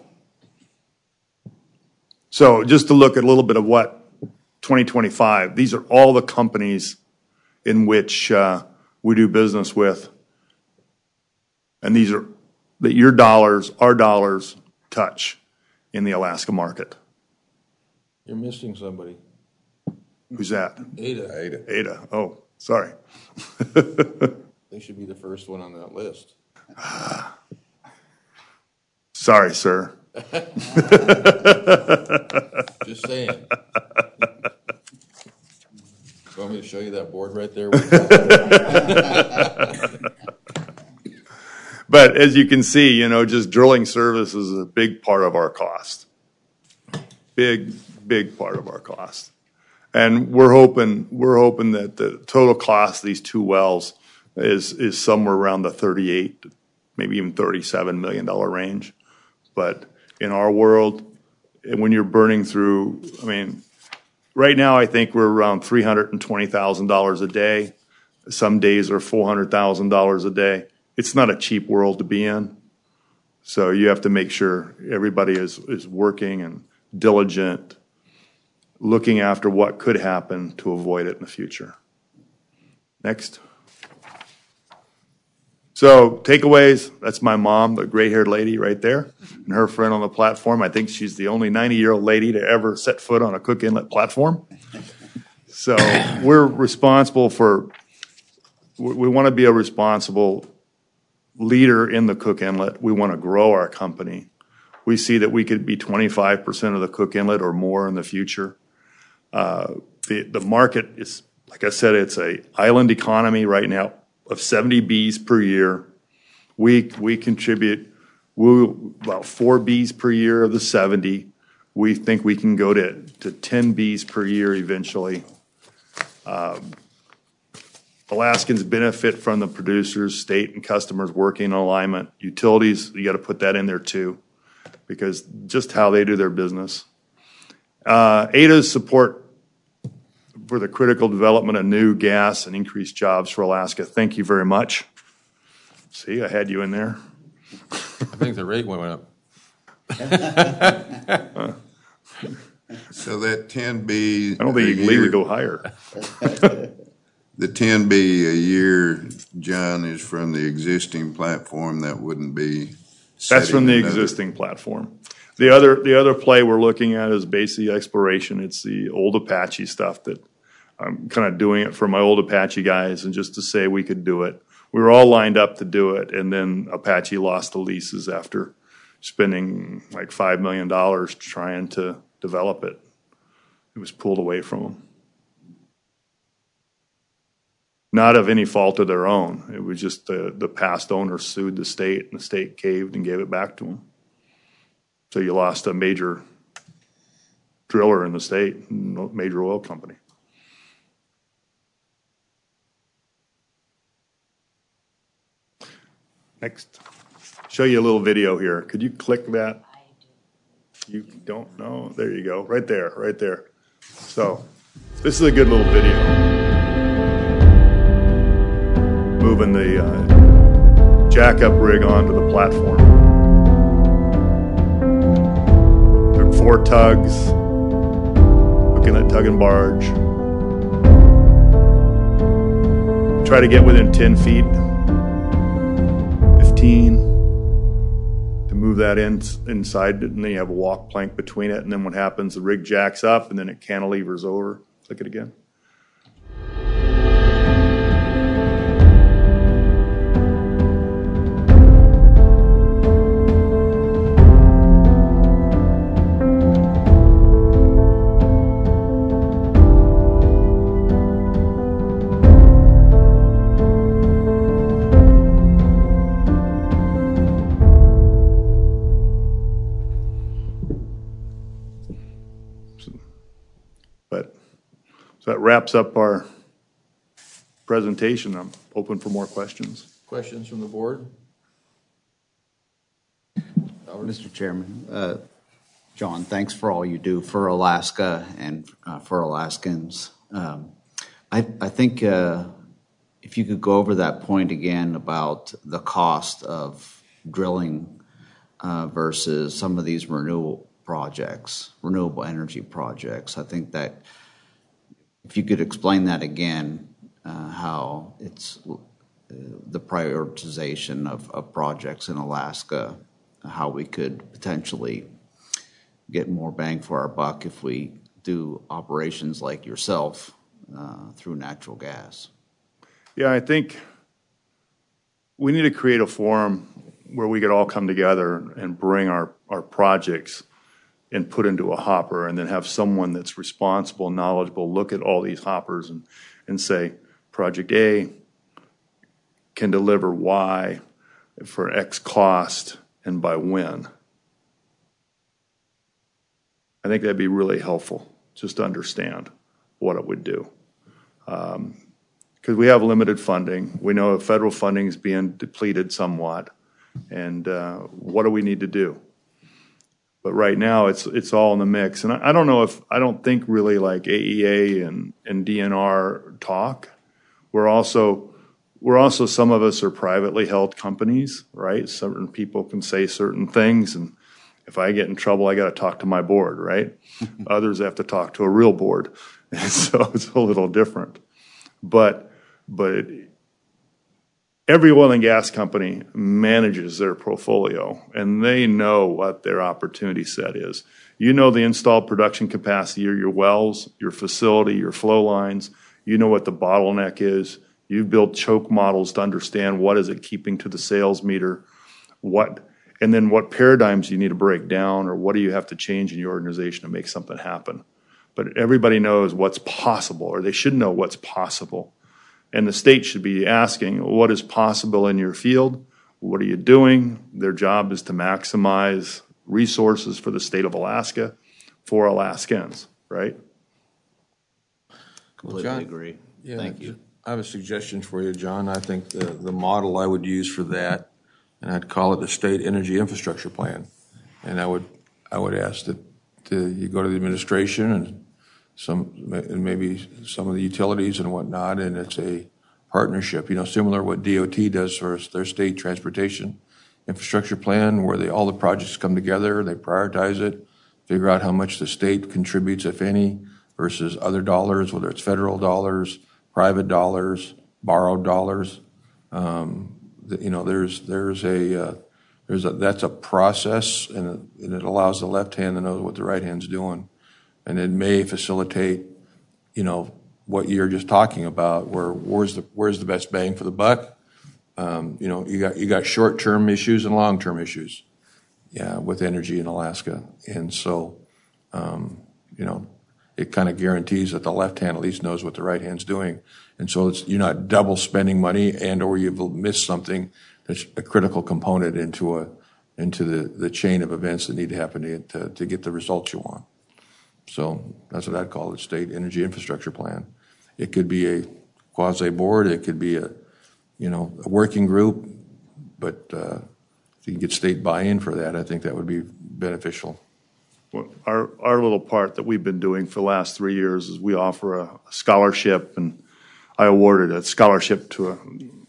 So just to look at a little bit of what twenty twenty-five, these are all the companies in which uh, we do business with. And these are that your dollars, our dollars touch in the Alaska market. You're missing somebody. Who's that? Ada. Ada. Ada. Oh, sorry. They should be the first one on that list. Sorry, sir. Just saying. You want me to show you that board right there? But as you can see, you know, just drilling service is a big part of our cost. Big, big part of our cost. And we're hoping, we're hoping that the total cost of these two wells is, is somewhere around the thirty-eight, maybe even thirty-seven million dollar range. But in our world, and when you're burning through, I mean, right now I think we're around three hundred twenty thousand dollars a day. Some days are four hundred thousand dollars a day. It's not a cheap world to be in. So you have to make sure everybody is, is working and diligent, looking after what could happen to avoid it in the future. Next. So takeaways, that's my mom, the gray-haired lady right there, and her friend on the platform. I think she's the only ninety-year-old lady to ever set foot on a Cook Inlet platform. So we're responsible for, we want to be a responsible leader in the Cook Inlet. We want to grow our company. We see that we could be twenty-five percent of the Cook Inlet or more in the future. Uh, the, the market is, like I said, it's a island economy right now of seventy B's per year. We, we contribute we, about four B's per year of the seventy. We think we can go to, to ten B's per year eventually. Um, Alaskans benefit from the producers, state and customers working in alignment. Utilities, you got to put that in there too, because just how they do their business. Uh, Ada's support for the critical development of new gas and increased jobs for Alaska. Thank you very much. See, I had you in there. I think the rate went up. So that ten B. I don't think you can legally go higher. The ten B a year, John, is from the existing platform. That wouldn't be. That's from the setting another- existing platform. The other, the other play we're looking at is basically exploration. It's the old Apache stuff that I'm kind of doing it for my old Apache guys, and just to say we could do it. we were all lined up to do it, and then Apache lost the leases after spending like five million dollars trying to develop it. It was pulled away from them. Not of any fault of their own. It was just the, the past owner sued the state, and the state caved and gave it back to them. So you lost a major driller in the state, major oil company. Next, show you a little video here. Could you click that? You don't know? There you go. Right there, right there. So this is a good little video. Moving the uh, jack-up rig onto the platform. Took four tugs, looking at tug and barge. Try to get within ten feet, fifteen, to move that in inside, and then you have a walk plank between it, and then what happens, the rig jacks up, and then it cantilevers over. Click it again. So that wraps up our presentation. I'm open for more questions. Questions from the board? Mister Chairman, uh, John, thanks for all you do for Alaska and uh, for Alaskans. Um, I, I think uh, if you could go over that point again about the cost of drilling uh, versus some of these renewable projects, renewable energy projects. I think that if you could explain that again, uh, how it's uh, the prioritization of, of projects in Alaska, how we could potentially get more bang for our buck if we do operations like yourself uh, through natural gas. Yeah, I think we need to create a forum where we could all come together and bring our, our projects and put into a hopper, and then have someone that's responsible, knowledgeable, look at all these hoppers and, and say, Project A can deliver Y for X cost and by when. I think that'd be really helpful just to understand what it would do. Um, because we have limited funding. We know federal funding is being depleted somewhat, and uh, what do we need to do? But right now, it's it's all in the mix, and I, I don't know if I don't think really like A E A and, and D N R talk. We're also we're also some of us are privately held companies, right? Certain people can say certain things, and if I get in trouble, I got to talk to my board, right? Others have to talk to a real board, and so it's a little different. But but. It, Every oil and gas company manages their portfolio, and they know what their opportunity set is. You know the installed production capacity of your wells, your facility, your flow lines. You know what the bottleneck is. You've built choke models to understand what is it keeping to the sales meter, what, and then what paradigms you need to break down, or what do you have to change in your organization to make something happen. But everybody knows what's possible, or they should know what's possible. And the state should be asking, what is possible in your field? What are you doing? Their job is to maximize resources for the state of Alaska for Alaskans, right? Completely John, agree. Yeah, Thank you. I have a suggestion for you, John. I think the, the model I would use for that, and I'd call it the State Energy Infrastructure Plan. And I would I would ask that to, you go to the administration and some and maybe some of the utilities and whatnot, and it's a partnership, you know, similar to what D O T does for their state transportation infrastructure plan, where they all the projects come together, they prioritize it, figure out how much the state contributes, if any, versus other dollars, whether it's federal dollars, private dollars, borrowed dollars. Um, the, you know, there's there's a uh, there's a that's a process, and it, and it allows the left hand to know what the right hand's doing. And it may facilitate, you know, what you're just talking about, where where's the where's the best bang for the buck, Um, you know, you got you got short-term issues and long-term issues, yeah, with energy in Alaska, and so, um, you know, it kind of guarantees that the left hand at least knows what the right hand's doing, and so it's you're not double spending money and or you've missed something that's a critical component into a into the, the chain of events that need to happen to, to to get the results you want. So that's what I'd call the state energy infrastructure plan. It could be a quasi board, it could be a you know, a working group, but uh, if you can get state buy-in for that, I think that would be beneficial. Well, our, our little part that we've been doing for the last three years is we offer a scholarship, and I awarded a scholarship to a,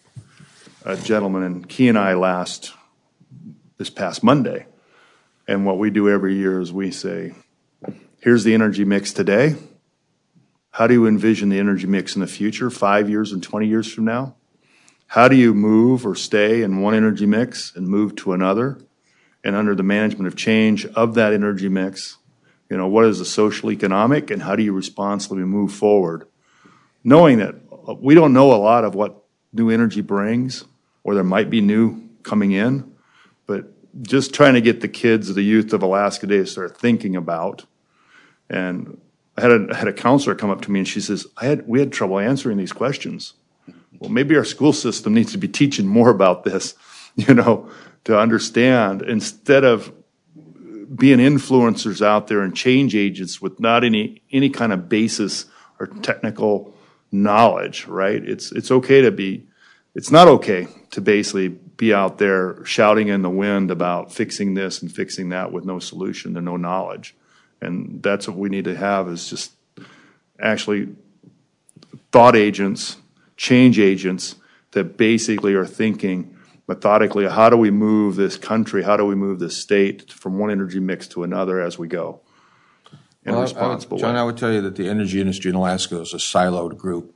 a gentleman in Kenai last, this past Monday. And what we do every year is we say, here's the energy mix today. How do you envision the energy mix in the future, five years and twenty years from now? How do you move or stay in one energy mix and move to another? And under the management of change of that energy mix, you know, what is the social economic and how do you responsibly move forward? Knowing that we don't know a lot of what new energy brings, or there might be new coming in, but just trying to get the kids, the youth of Alaska Day to start thinking about. And I had a, I had a counselor come up to me and she says, I had, we had trouble answering these questions. Well, maybe our school system needs to be teaching more about this, you know, to understand, instead of being influencers out there and change agents with not any any kind of basis or technical knowledge, right? It's it's okay to be, it's not okay to basically be out there shouting in the wind about fixing this and fixing that with no solution and no knowledge. And that's what we need to have, is just actually thought agents, change agents that basically are thinking methodically, how do we move this country, how do we move this state from one energy mix to another as we go in well, a responsible I would, John, way. I would tell you that the energy industry in Alaska is a siloed group.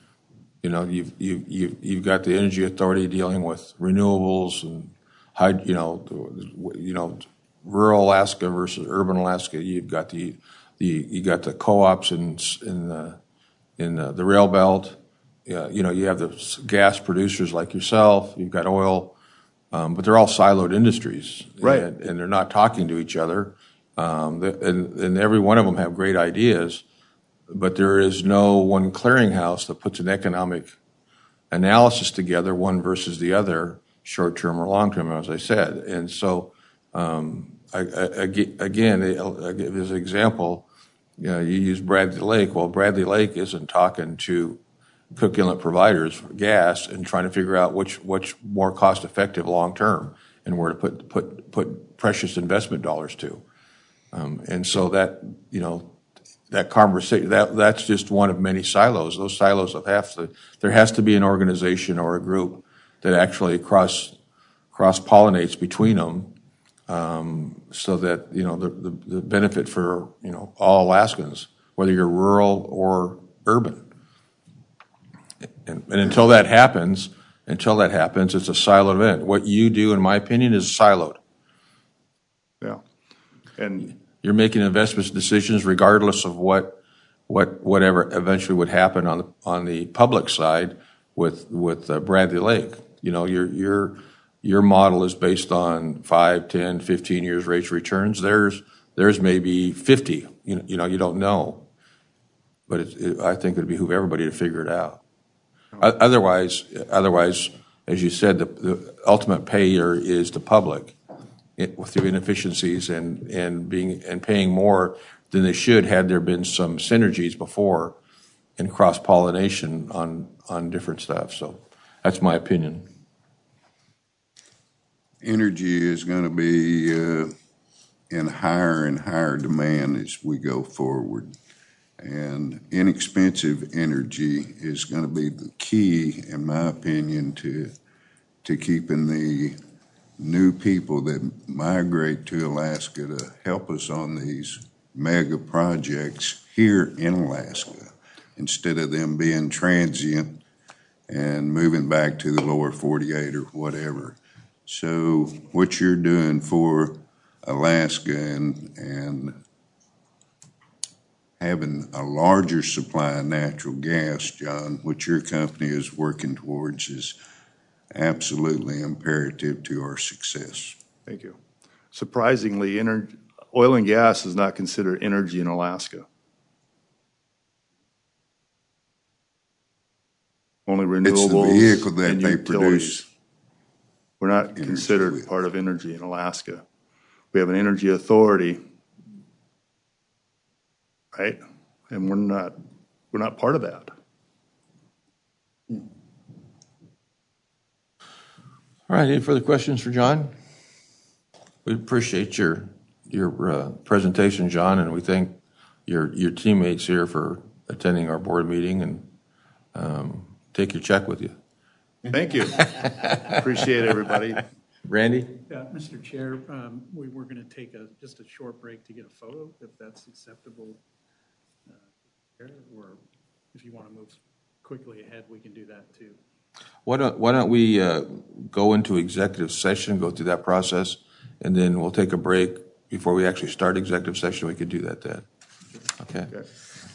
You know, you've, you've, you've, you've got the Energy Authority dealing with renewables and, high, you know, you know, rural Alaska versus urban Alaska. You've got the, the you got the co-ops in, in, the, in the, the rail belt. Yeah, you know, you have the gas producers like yourself, you've got oil, um, but they're all siloed industries. Right. And, and they're not talking to each other. Um, and, and every one of them have great ideas, but there is no one clearinghouse that puts an economic analysis together, one versus the other, short-term or long-term, as I said. And so, um, I, I, again, I'll give as an example, you know, you use Bradley Lake. Well, Bradley Lake isn't talking to Cook Inlet providers for gas and trying to figure out which which more cost effective long term and where to put put put precious investment dollars to, um, and so that you know that conversation that that's just one of many silos. Those silos have have to there has to be an organization or a group that actually cross cross pollinates between them, um, so that you know the, the the benefit for you know all Alaskans, whether you're rural or urban. And, and until that happens, until that happens, it's a siloed event. What you do, in my opinion, is siloed. Yeah, and you're making investment decisions regardless of what, what, whatever eventually would happen on the on the public side with with uh, Bradley Lake. You know, your your your model is based on five, ten, fifteen years rates of returns. Theirs theirs may be fifty. You know, you know, you don't know, but it, it, I think it'd behoove everybody to figure it out. Otherwise, otherwise, as you said, the, the ultimate payer is the public, it, through inefficiencies and, and being and paying more than they should had there been some synergies before and cross pollination on on different stuff. So that's my opinion. Energy is going to be uh, in higher and higher demand as we go forward. And inexpensive energy is going to be the key, in my opinion, to to keeping the new people that migrate to Alaska to help us on these mega projects here in Alaska, instead of them being transient and moving back to the lower forty-eight or whatever. So what you're doing for Alaska and and having a larger supply of natural gas, John, which your company is working towards, is absolutely imperative to our success. Thank you. Surprisingly, ener- oil and gas is not considered energy in Alaska. Only It's the renewables vehicle that and they utilities. produce. We're not Energy considered with. part of energy in Alaska. We have an energy authority, right? And we're not, we're not part of that. All right, any further questions for John? We appreciate your your uh, presentation, John, and we thank your your teammates here for attending our board meeting, and um, take your check with you. Thank you. Appreciate everybody. Randy? Yeah, Mister Chair, um, we were going to take a, just a short break to get a photo, if that's acceptable. Uh, or if you want to move quickly ahead, we can do that too. Why don't, why don't we uh, go into executive session, go through that process, and then we'll take a break before we actually start executive session. We could do that then. Okay. Okay.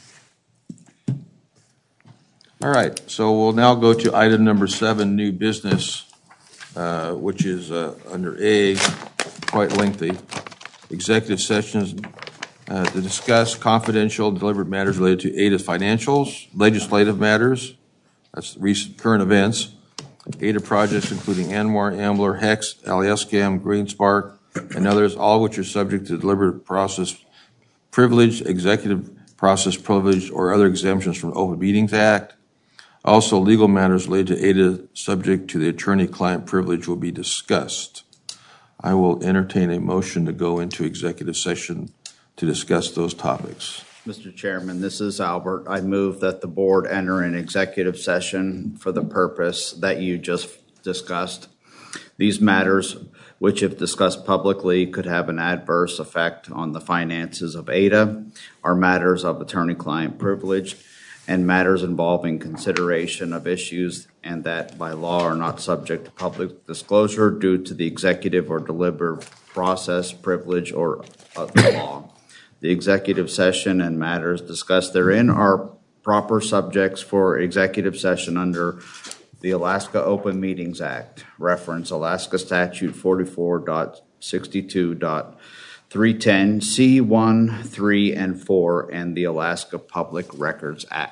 All right, so we'll now go to item number seven, new business, uh, which is uh, under A, quite lengthy. Executive sessions uh, to discuss confidential deliberate matters related to A D A financials, legislative matters, that's recent current events, A D A projects including Anwar, Ambler, Hex, Aliascam, GreenSpark, and others, all which are subject to deliberate process privilege, executive process privilege, or other exemptions from the Open Meetings Act. Also, legal matters related to A D A subject to the attorney-client privilege will be discussed. I will entertain a motion to go into executive session to discuss those topics. Mister Chairman, this is Albert. I move that the board enter an executive session for the purpose that you just discussed. These matters, which if discussed publicly could have an adverse effect on the finances of A D A, are matters of attorney-client privilege and matters involving consideration of issues and that by law are not subject to public disclosure due to the executive or deliberative process privilege or other law. The executive session and matters discussed therein are proper subjects for executive session under the Alaska Open Meetings Act, reference Alaska Statute forty-four point sixty-two point three ten C one, three, and four, and the Alaska Public Records Act.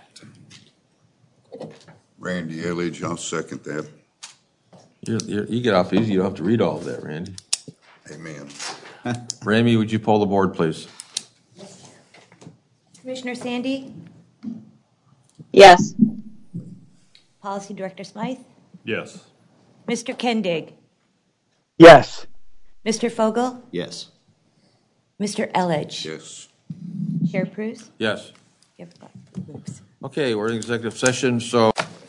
Randy Elledge, I'll second that. You're, you're, you get off easy. You don't have to read all of that, Randy. Amen. Ramey, would you poll the board, please? Commissioner Sandy? Yes. Policy Director Smythe? Yes. Mister Kendig? Yes. Mister Fogel? Yes. Mister Elledge? Yes. Chair Pruse? Yes. You have got moves. Okay, we're in executive session, so.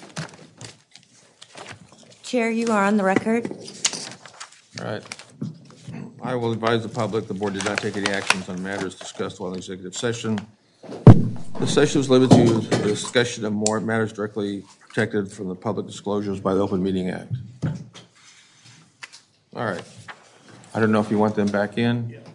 Chair, you are on the record. All right. I will advise the public the board did not take any actions on matters discussed while in executive session. The session is limited to the discussion of more matters directly protected from the public disclosures by the Open Meeting Act. All right. I don't know if you want them back in. Yeah.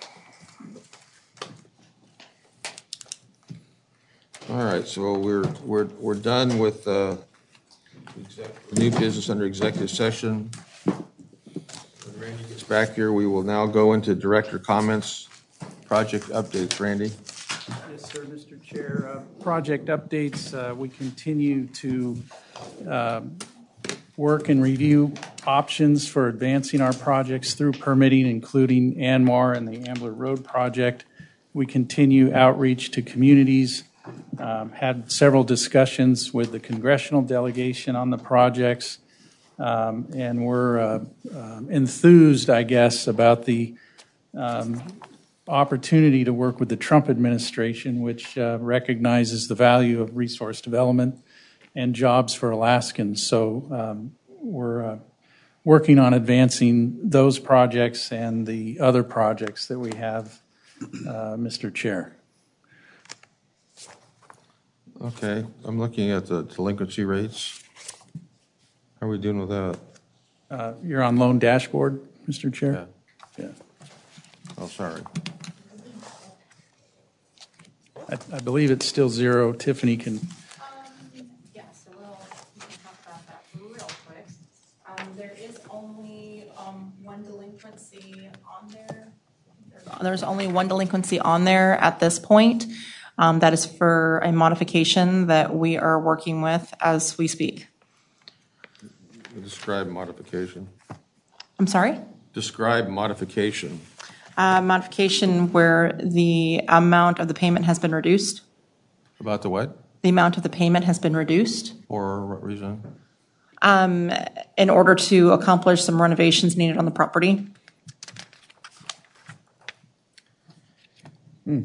All right, so we're we're we're done with uh, exec- new business under executive session. When Randy gets back here, we will now go into director comments, project updates. Randy. Yes, sir, Mister Chair. Uh, project updates, uh, we continue to um, work and review options for advancing our projects through permitting, including Anwar and the Ambler Road project. We continue outreach to communities, um, had several discussions with the congressional delegation on the projects, um, and we're uh, uh, enthused, I guess, about the um, opportunity to work with the Trump administration, which uh, recognizes the value of resource development and jobs for Alaskans. So um, we're uh, working on advancing those projects and the other projects that we have, uh, Mister Chair. Okay, I'm looking at the delinquency rates. How are we doing with that? Uh, you're on loan dashboard, Mister Chair? Yeah. Yeah. Oh, sorry. I, I believe it's still zero. Tiffany can. Um, yes, so we'll, we can talk about that real quick. Um, there is only um, one delinquency on there. There's only one delinquency on there at this point. Um, that is for a modification that we are working with as we speak. Describe modification. I'm sorry? Describe modification. Uh, modification where the amount of the payment has been reduced. About the what? The amount of the payment has been reduced. For what reason? Um, in order to accomplish some renovations needed on the property. Hmm.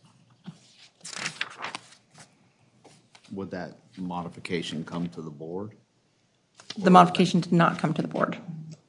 Would that modification come to the board? The modification did not come to the board.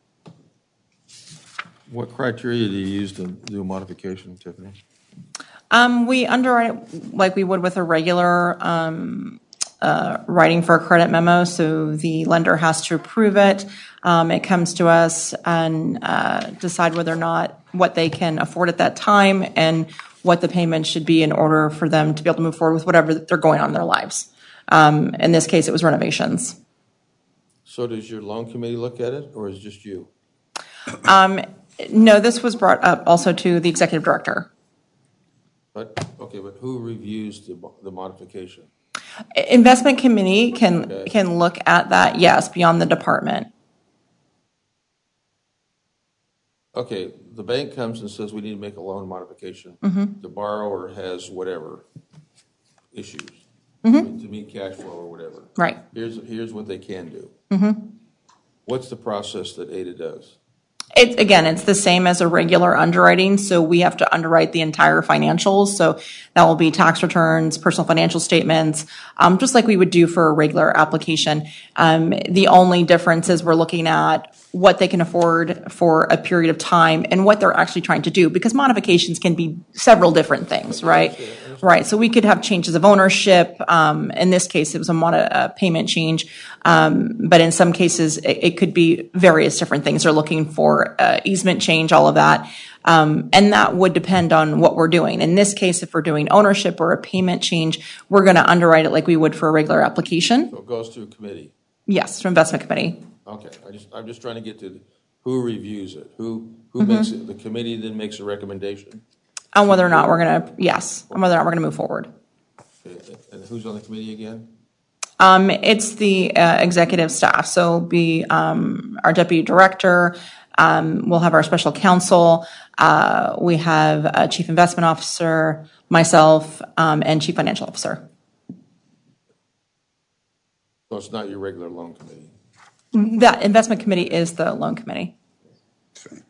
What criteria do you use to do a modification, Tiffany? Um, we underwrite it like we would with a regular um, uh, writing for a credit memo. So the lender has to approve it. Um, it comes to us and uh, decide whether or not what they can afford at that time and what the payment should be in order for them to be able to move forward with whatever they're going on in their lives. Um, in this case, it was renovations. So does your loan committee look at it, or is it just you? Um, no, this was brought up also to the executive director. But, okay, but who reviews the, the modification? Investment committee can Okay. can look at that, yes, beyond the department. Okay, the bank comes and says we need to make a loan modification. Mm-hmm. The borrower has whatever issues Mm-hmm. to meet cash flow or whatever. Right. Here's, here's what they can do. Mm-hmm. What's the process that A D A does? It's, again, it's the same as a regular underwriting, so we have to underwrite the entire financials. So that will be tax returns, personal financial statements, um, just like we would do for a regular application. Um, the only difference is we're looking at what they can afford for a period of time and what they're actually trying to do, because modifications can be several different things, right? Right. So we could have changes of ownership. Um, in this case, it was a, mod- a payment change. Um, but in some cases, it, it could be various different things. They're looking for uh, easement change, all of that. Um, and that would depend on what we're doing. In this case, if we're doing ownership or a payment change, we're going to underwrite it like we would for a regular application. So it goes to a committee. Yes, to investment committee. Okay, I just, I'm just trying to get to who reviews it, who, who Mm-hmm. makes it, the committee then makes a recommendation. On whether or not we're going to, yes, on whether or not we're going to move forward. Okay, and who's on the committee again? Um, it's the uh, executive staff. So it'll be um, our deputy director. Um, we'll have our special counsel. Uh, we have a chief investment officer, myself, um, and chief financial officer. So it's not your regular loan committee. That investment committee is the loan committee. See,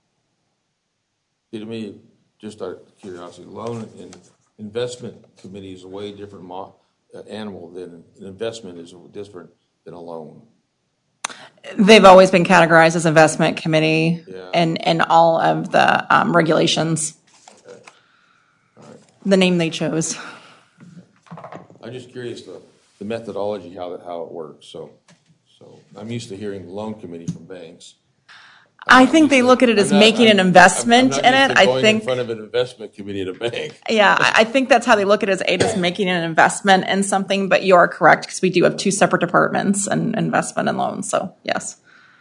to me, just out of curiosity, loan and investment committee is a way different mo- uh, animal than an investment is different than a loan. They've always been categorized as investment committee Yeah. and, and all of the um, regulations. Okay. All right. The name they chose. I'm just curious the, the methodology, how that, how it works. So, so I'm used to hearing loan committee from banks. I think they look at it as I'm not- making an I'm- investment I'm in not it. used to I going think, in front of an investment committee at a bank. yeah, I I think that's how they look at it, as A D A is making an investment in something, but you are correct, because we do have two separate departments, and investment and loans, so yes.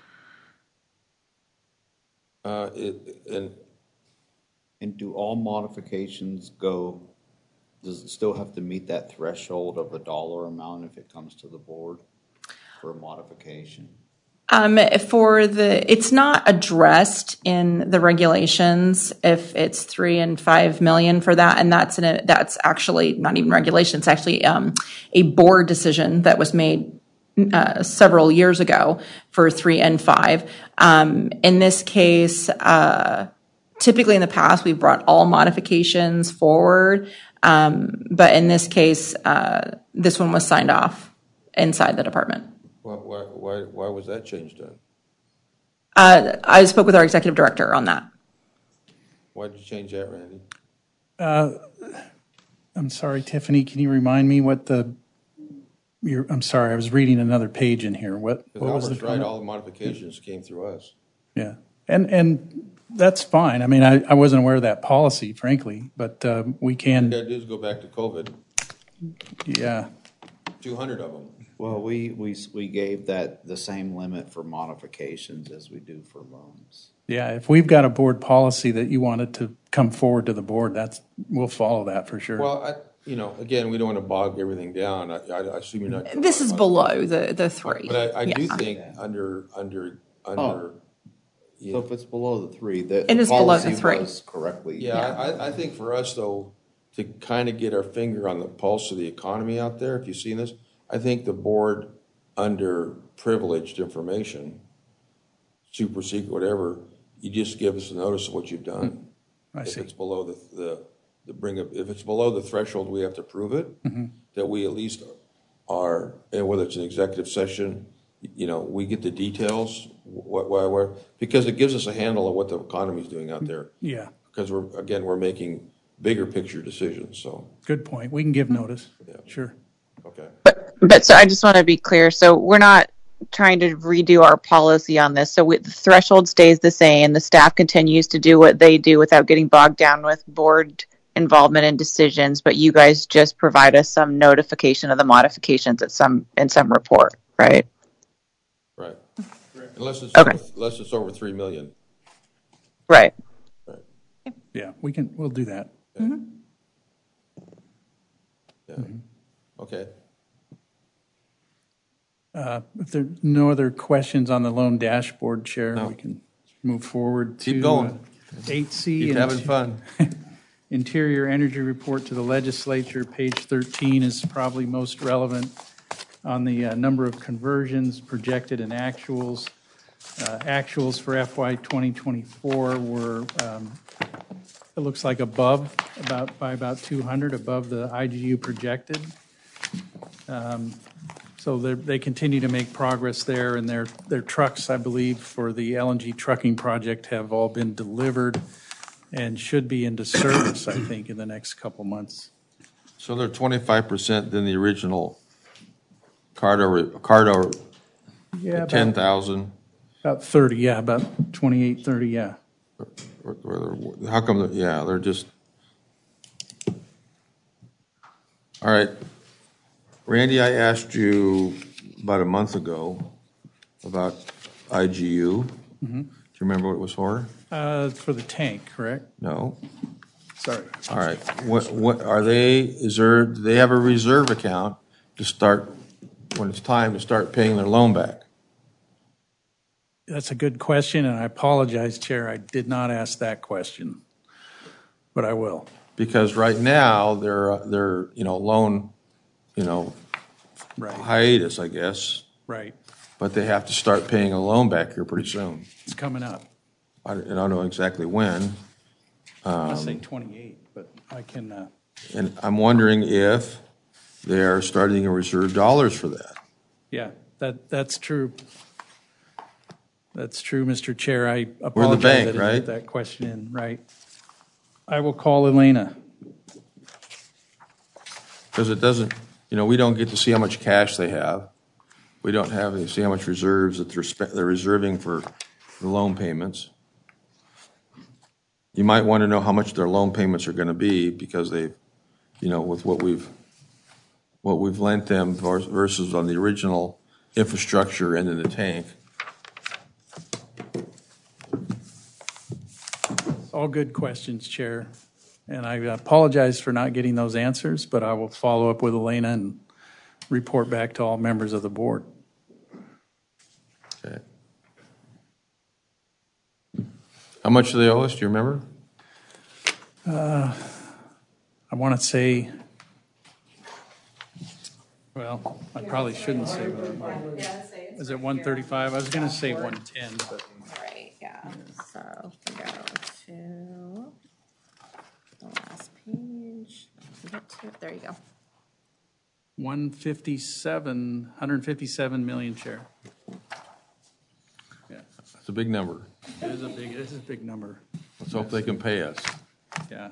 Uh, it, and And do all modifications go, does it still have to meet that threshold of a dollar amount if it comes to the board for a modification? Um, for the, it's not addressed in the regulations if it's three and five million for that, and that's in a, that's actually not even regulation. It's actually um, a board decision that was made uh, several years ago for three and five. Um, in this case, uh, typically in the past we've brought all modifications forward, um, but in this case, uh, this one was signed off inside the department. why, why, why, why was that change done? Uh, I spoke with our executive director on that. Why did you change that, Randy? Uh, I'm sorry, Tiffany, can you remind me what the, you're, I'm sorry, I was reading another page in here. What, Because what was the Albert's right, comment? all the modifications came through us. Yeah, and, and that's fine. I mean, I, I wasn't aware of that policy, frankly, but uh, we All you can, gotta do is go back to COVID, yeah. two hundred of them. Well, we, we, we gave that the same limit for modifications as we do for loans. Yeah, if we've got a board policy that you wanted to come forward to the board, that's, we'll follow that for sure. Well, I, you know, again, we don't want to bog everything down. I, I I assume you're not. This is below the, the three. But I, I do Yeah. think under, under, under. Oh. So if it's below the three, the It is below the policy three. was correctly. Yeah, I, I think for us though, to kind of get our finger on the pulse of the economy out there, if you've seen this, I think the board under privileged information, super secret, whatever, you just give us a notice of what you've done. I If see. it's below the, the, the bring up, if it's below the threshold, we have to prove it, Mm-hmm. that we at least are, and whether it's an executive session, you know, we get the details, what, why, where, because it gives us a handle of what the economy's doing out there. Yeah, Because we're, again, we're making bigger picture decisions, so, good point. We can give notice. Yeah. Sure. okay. But, but so I just want to be clear. So we're not trying to redo our policy on this. So we, the threshold stays the same. The staff continues to do what they do without getting bogged down with board involvement in decisions. But you guys just provide us some notification of the modifications at some in some report, right? Right. Unless it's, Okay. over, unless it's over three million. Right. Right. Yeah, we can, we'll do that. Yeah. Okay. Uh, If there are no other questions on the loan dashboard, Chair, No. we can move forward to. Keep going. uh, eight C. Keep having fun. Interior Energy Report to the Legislature, page thirteen is probably most relevant on the uh, number of conversions projected and actuals. Uh, Actuals for F Y twenty twenty-four were, um, it looks like above, about, by about two hundred, above the I G U projected. Um, So they're- they continue to make progress there, and their, their trucks, I believe, for the L N G trucking project have all been delivered and should be into service, I think, in the next couple months. So they're twenty-five percent than the original Cardo, Cardo Yeah, ten about, thousand. about thirty, yeah, about twenty-eight, thirty, yeah. How come, the- yeah, they're just. All right. Randy, I asked you about a month ago about I G U. Mm-hmm. Do you remember what it was for? Uh, for the tank, correct? No. Sorry. All right. What, what, are they, is there, do they have a reserve account to start, when it's time to start paying their loan back? That's a good question, and I apologize, Chair, I did not ask that question, but I will. Because right now, they're, they're, you know, loan, you know, Right, hiatus, I guess, right. but they have to start paying a loan back here pretty soon. It's coming up. I I don't know exactly when. I say twenty-eight, but I can, uh, And I'm wondering if they're starting to reserve dollars for that. yeah, that, that's true. That's true, Mister Chair. I We're the apologize. bank, I didn't right? get that question in, right. I will call Elena. Because it doesn't, you know, we don't get to see how much cash they have. We don't have to see how much reserves that they're, spe- they're reserving for the loan payments. You might want to know how much their loan payments are going to be because they, you know, with what we've, what we've lent them vers- versus on the original infrastructure and in the tank. All good questions, Chair. And I apologize for not getting those answers, but I will follow up with Elena and report back to all members of the board. Okay. How much do they owe us? Do you remember? Uh, I want to say, well, I probably shouldn't say. Is it one thirty-five? I was going to say one ten, but. Right, yeah. So we go to the last page. Get to it. There you go. one fifty-seven, one hundred fifty-seven million, Chair. Yeah, It's a big number. it is a big, it is a big number. Let's hope they can pay us. Yeah.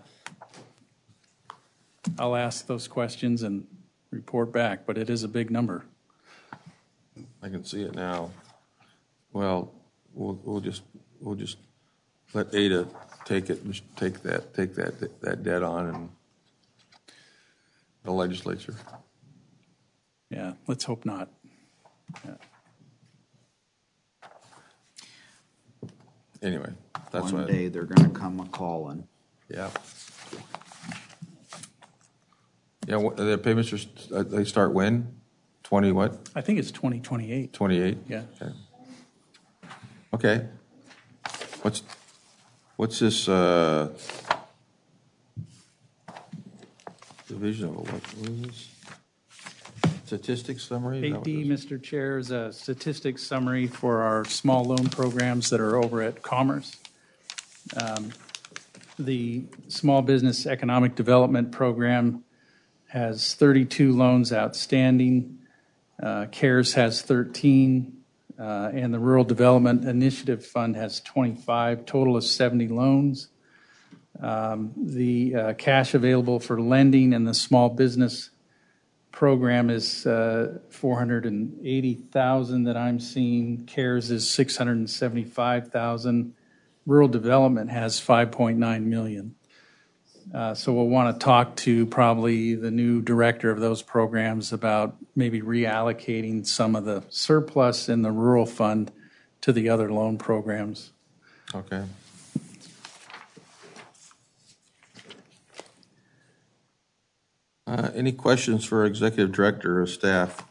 I'll ask those questions and report back, but it is a big number. I can see it now. Well, we'll, we'll just, we'll just let Ada take it, just take that, take that, that debt on and the legislature. Yeah, let's hope not. Anyway, that's One what, day they're gonna come a-calling. yeah. Yeah, what, the payments are, st- uh, they start when? Twenty what? I think it's twenty twenty-eight. Twenty-eight? Yeah. Okay. Okay. What's, what's this, uh, division of, what, what is this? Statistics summary? Is that eight what D, it is? Mister Chair, is a statistics summary for our small loan programs that are over at Commerce. Um, The Small Business Economic Development Program has thirty-two loans outstanding. Uh, CARES has thirteen, uh, and the Rural Development Initiative Fund has twenty-five, total of seventy loans. Um, the uh, cash available for lending in the small business program is uh, four hundred eighty thousand that I'm seeing. CARES is six hundred seventy-five thousand. Rural Development has five point nine million. Uh, so we'll want to talk to probably the new director of those programs about maybe reallocating some of the surplus in the rural fund to the other loan programs. Okay. Uh, any questions for executive director or staff?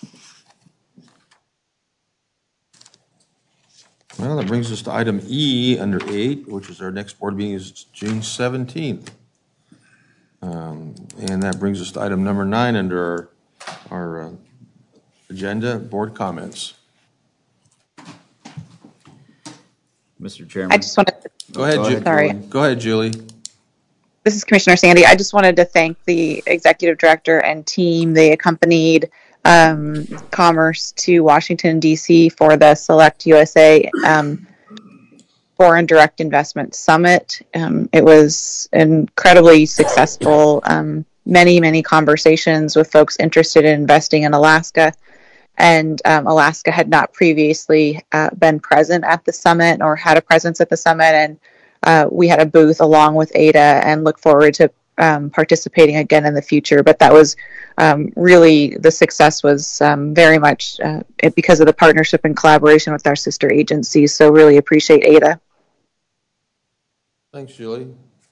Well, that brings us to item E under eight, which is our next board meeting is June seventeenth. Um, and that brings us to item number nine under our, our uh, agenda, board comments. Mister Chairman. I just wanted to, Go ahead, Go Ju- ahead, sorry. Go ahead, Julie. This is Commissioner Sandy. I just wanted to thank the executive director and team. They accompanied um, Commerce to Washington, D C for the Select U S A um, Foreign Direct Investment Summit. Um, it was incredibly successful. Um, many, many conversations with folks interested in investing in Alaska. And um, Alaska had not previously uh, been present at the summit or had a presence at the summit. And uh, we had a booth along with A D A and look forward to um, participating again in the future. But that was um, really, the success was um, very much uh, it, because of the partnership and collaboration with our sister agencies. So really appreciate A D A. Thanks, Julie.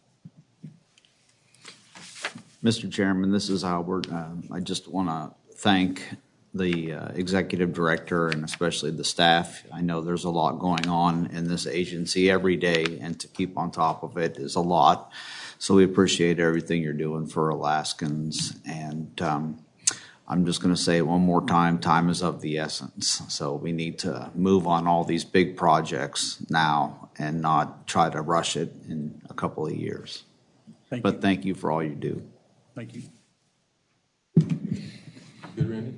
Mister Chairman, this is Albert. Um, I just want to thank the uh, executive director and especially the staff. I know there's a lot going on in this agency every day, and to keep on top of it is a lot. So we appreciate everything you're doing for Alaskans. And um, I'm just going to say it one more time, time is of the essence. So we need to move on all these big projects now and not try to rush it in a couple of years. Thank But you. thank you for all you do. Thank you. Good, Randy?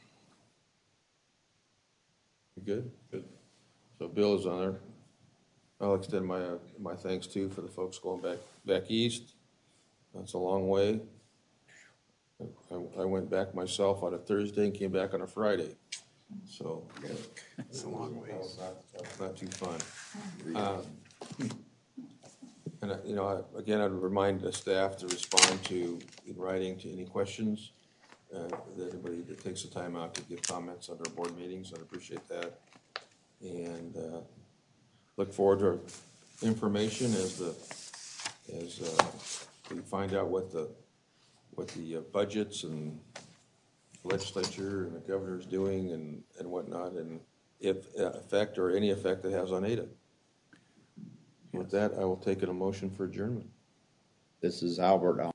You good? Good. So Bill is on there. I'll extend my, uh, my thanks too for the folks going back, back east. That's a long way. I, I went back myself on a Thursday and came back on a Friday. So. That's a long way. That was not, that was not too fun. Um, And, uh, you know, I- again, I'd remind the staff to respond to, in writing, to any questions. Uh, that anybody that takes the time out to give comments at our board meetings, I'd appreciate that. And uh, look forward to information as the, as uh, we find out what the, what the uh, budgets and legislature and the governor's doing and, and whatnot, and if uh, effect or any effect it has on A D A. With that, I will take an motion for adjournment. This is Albert.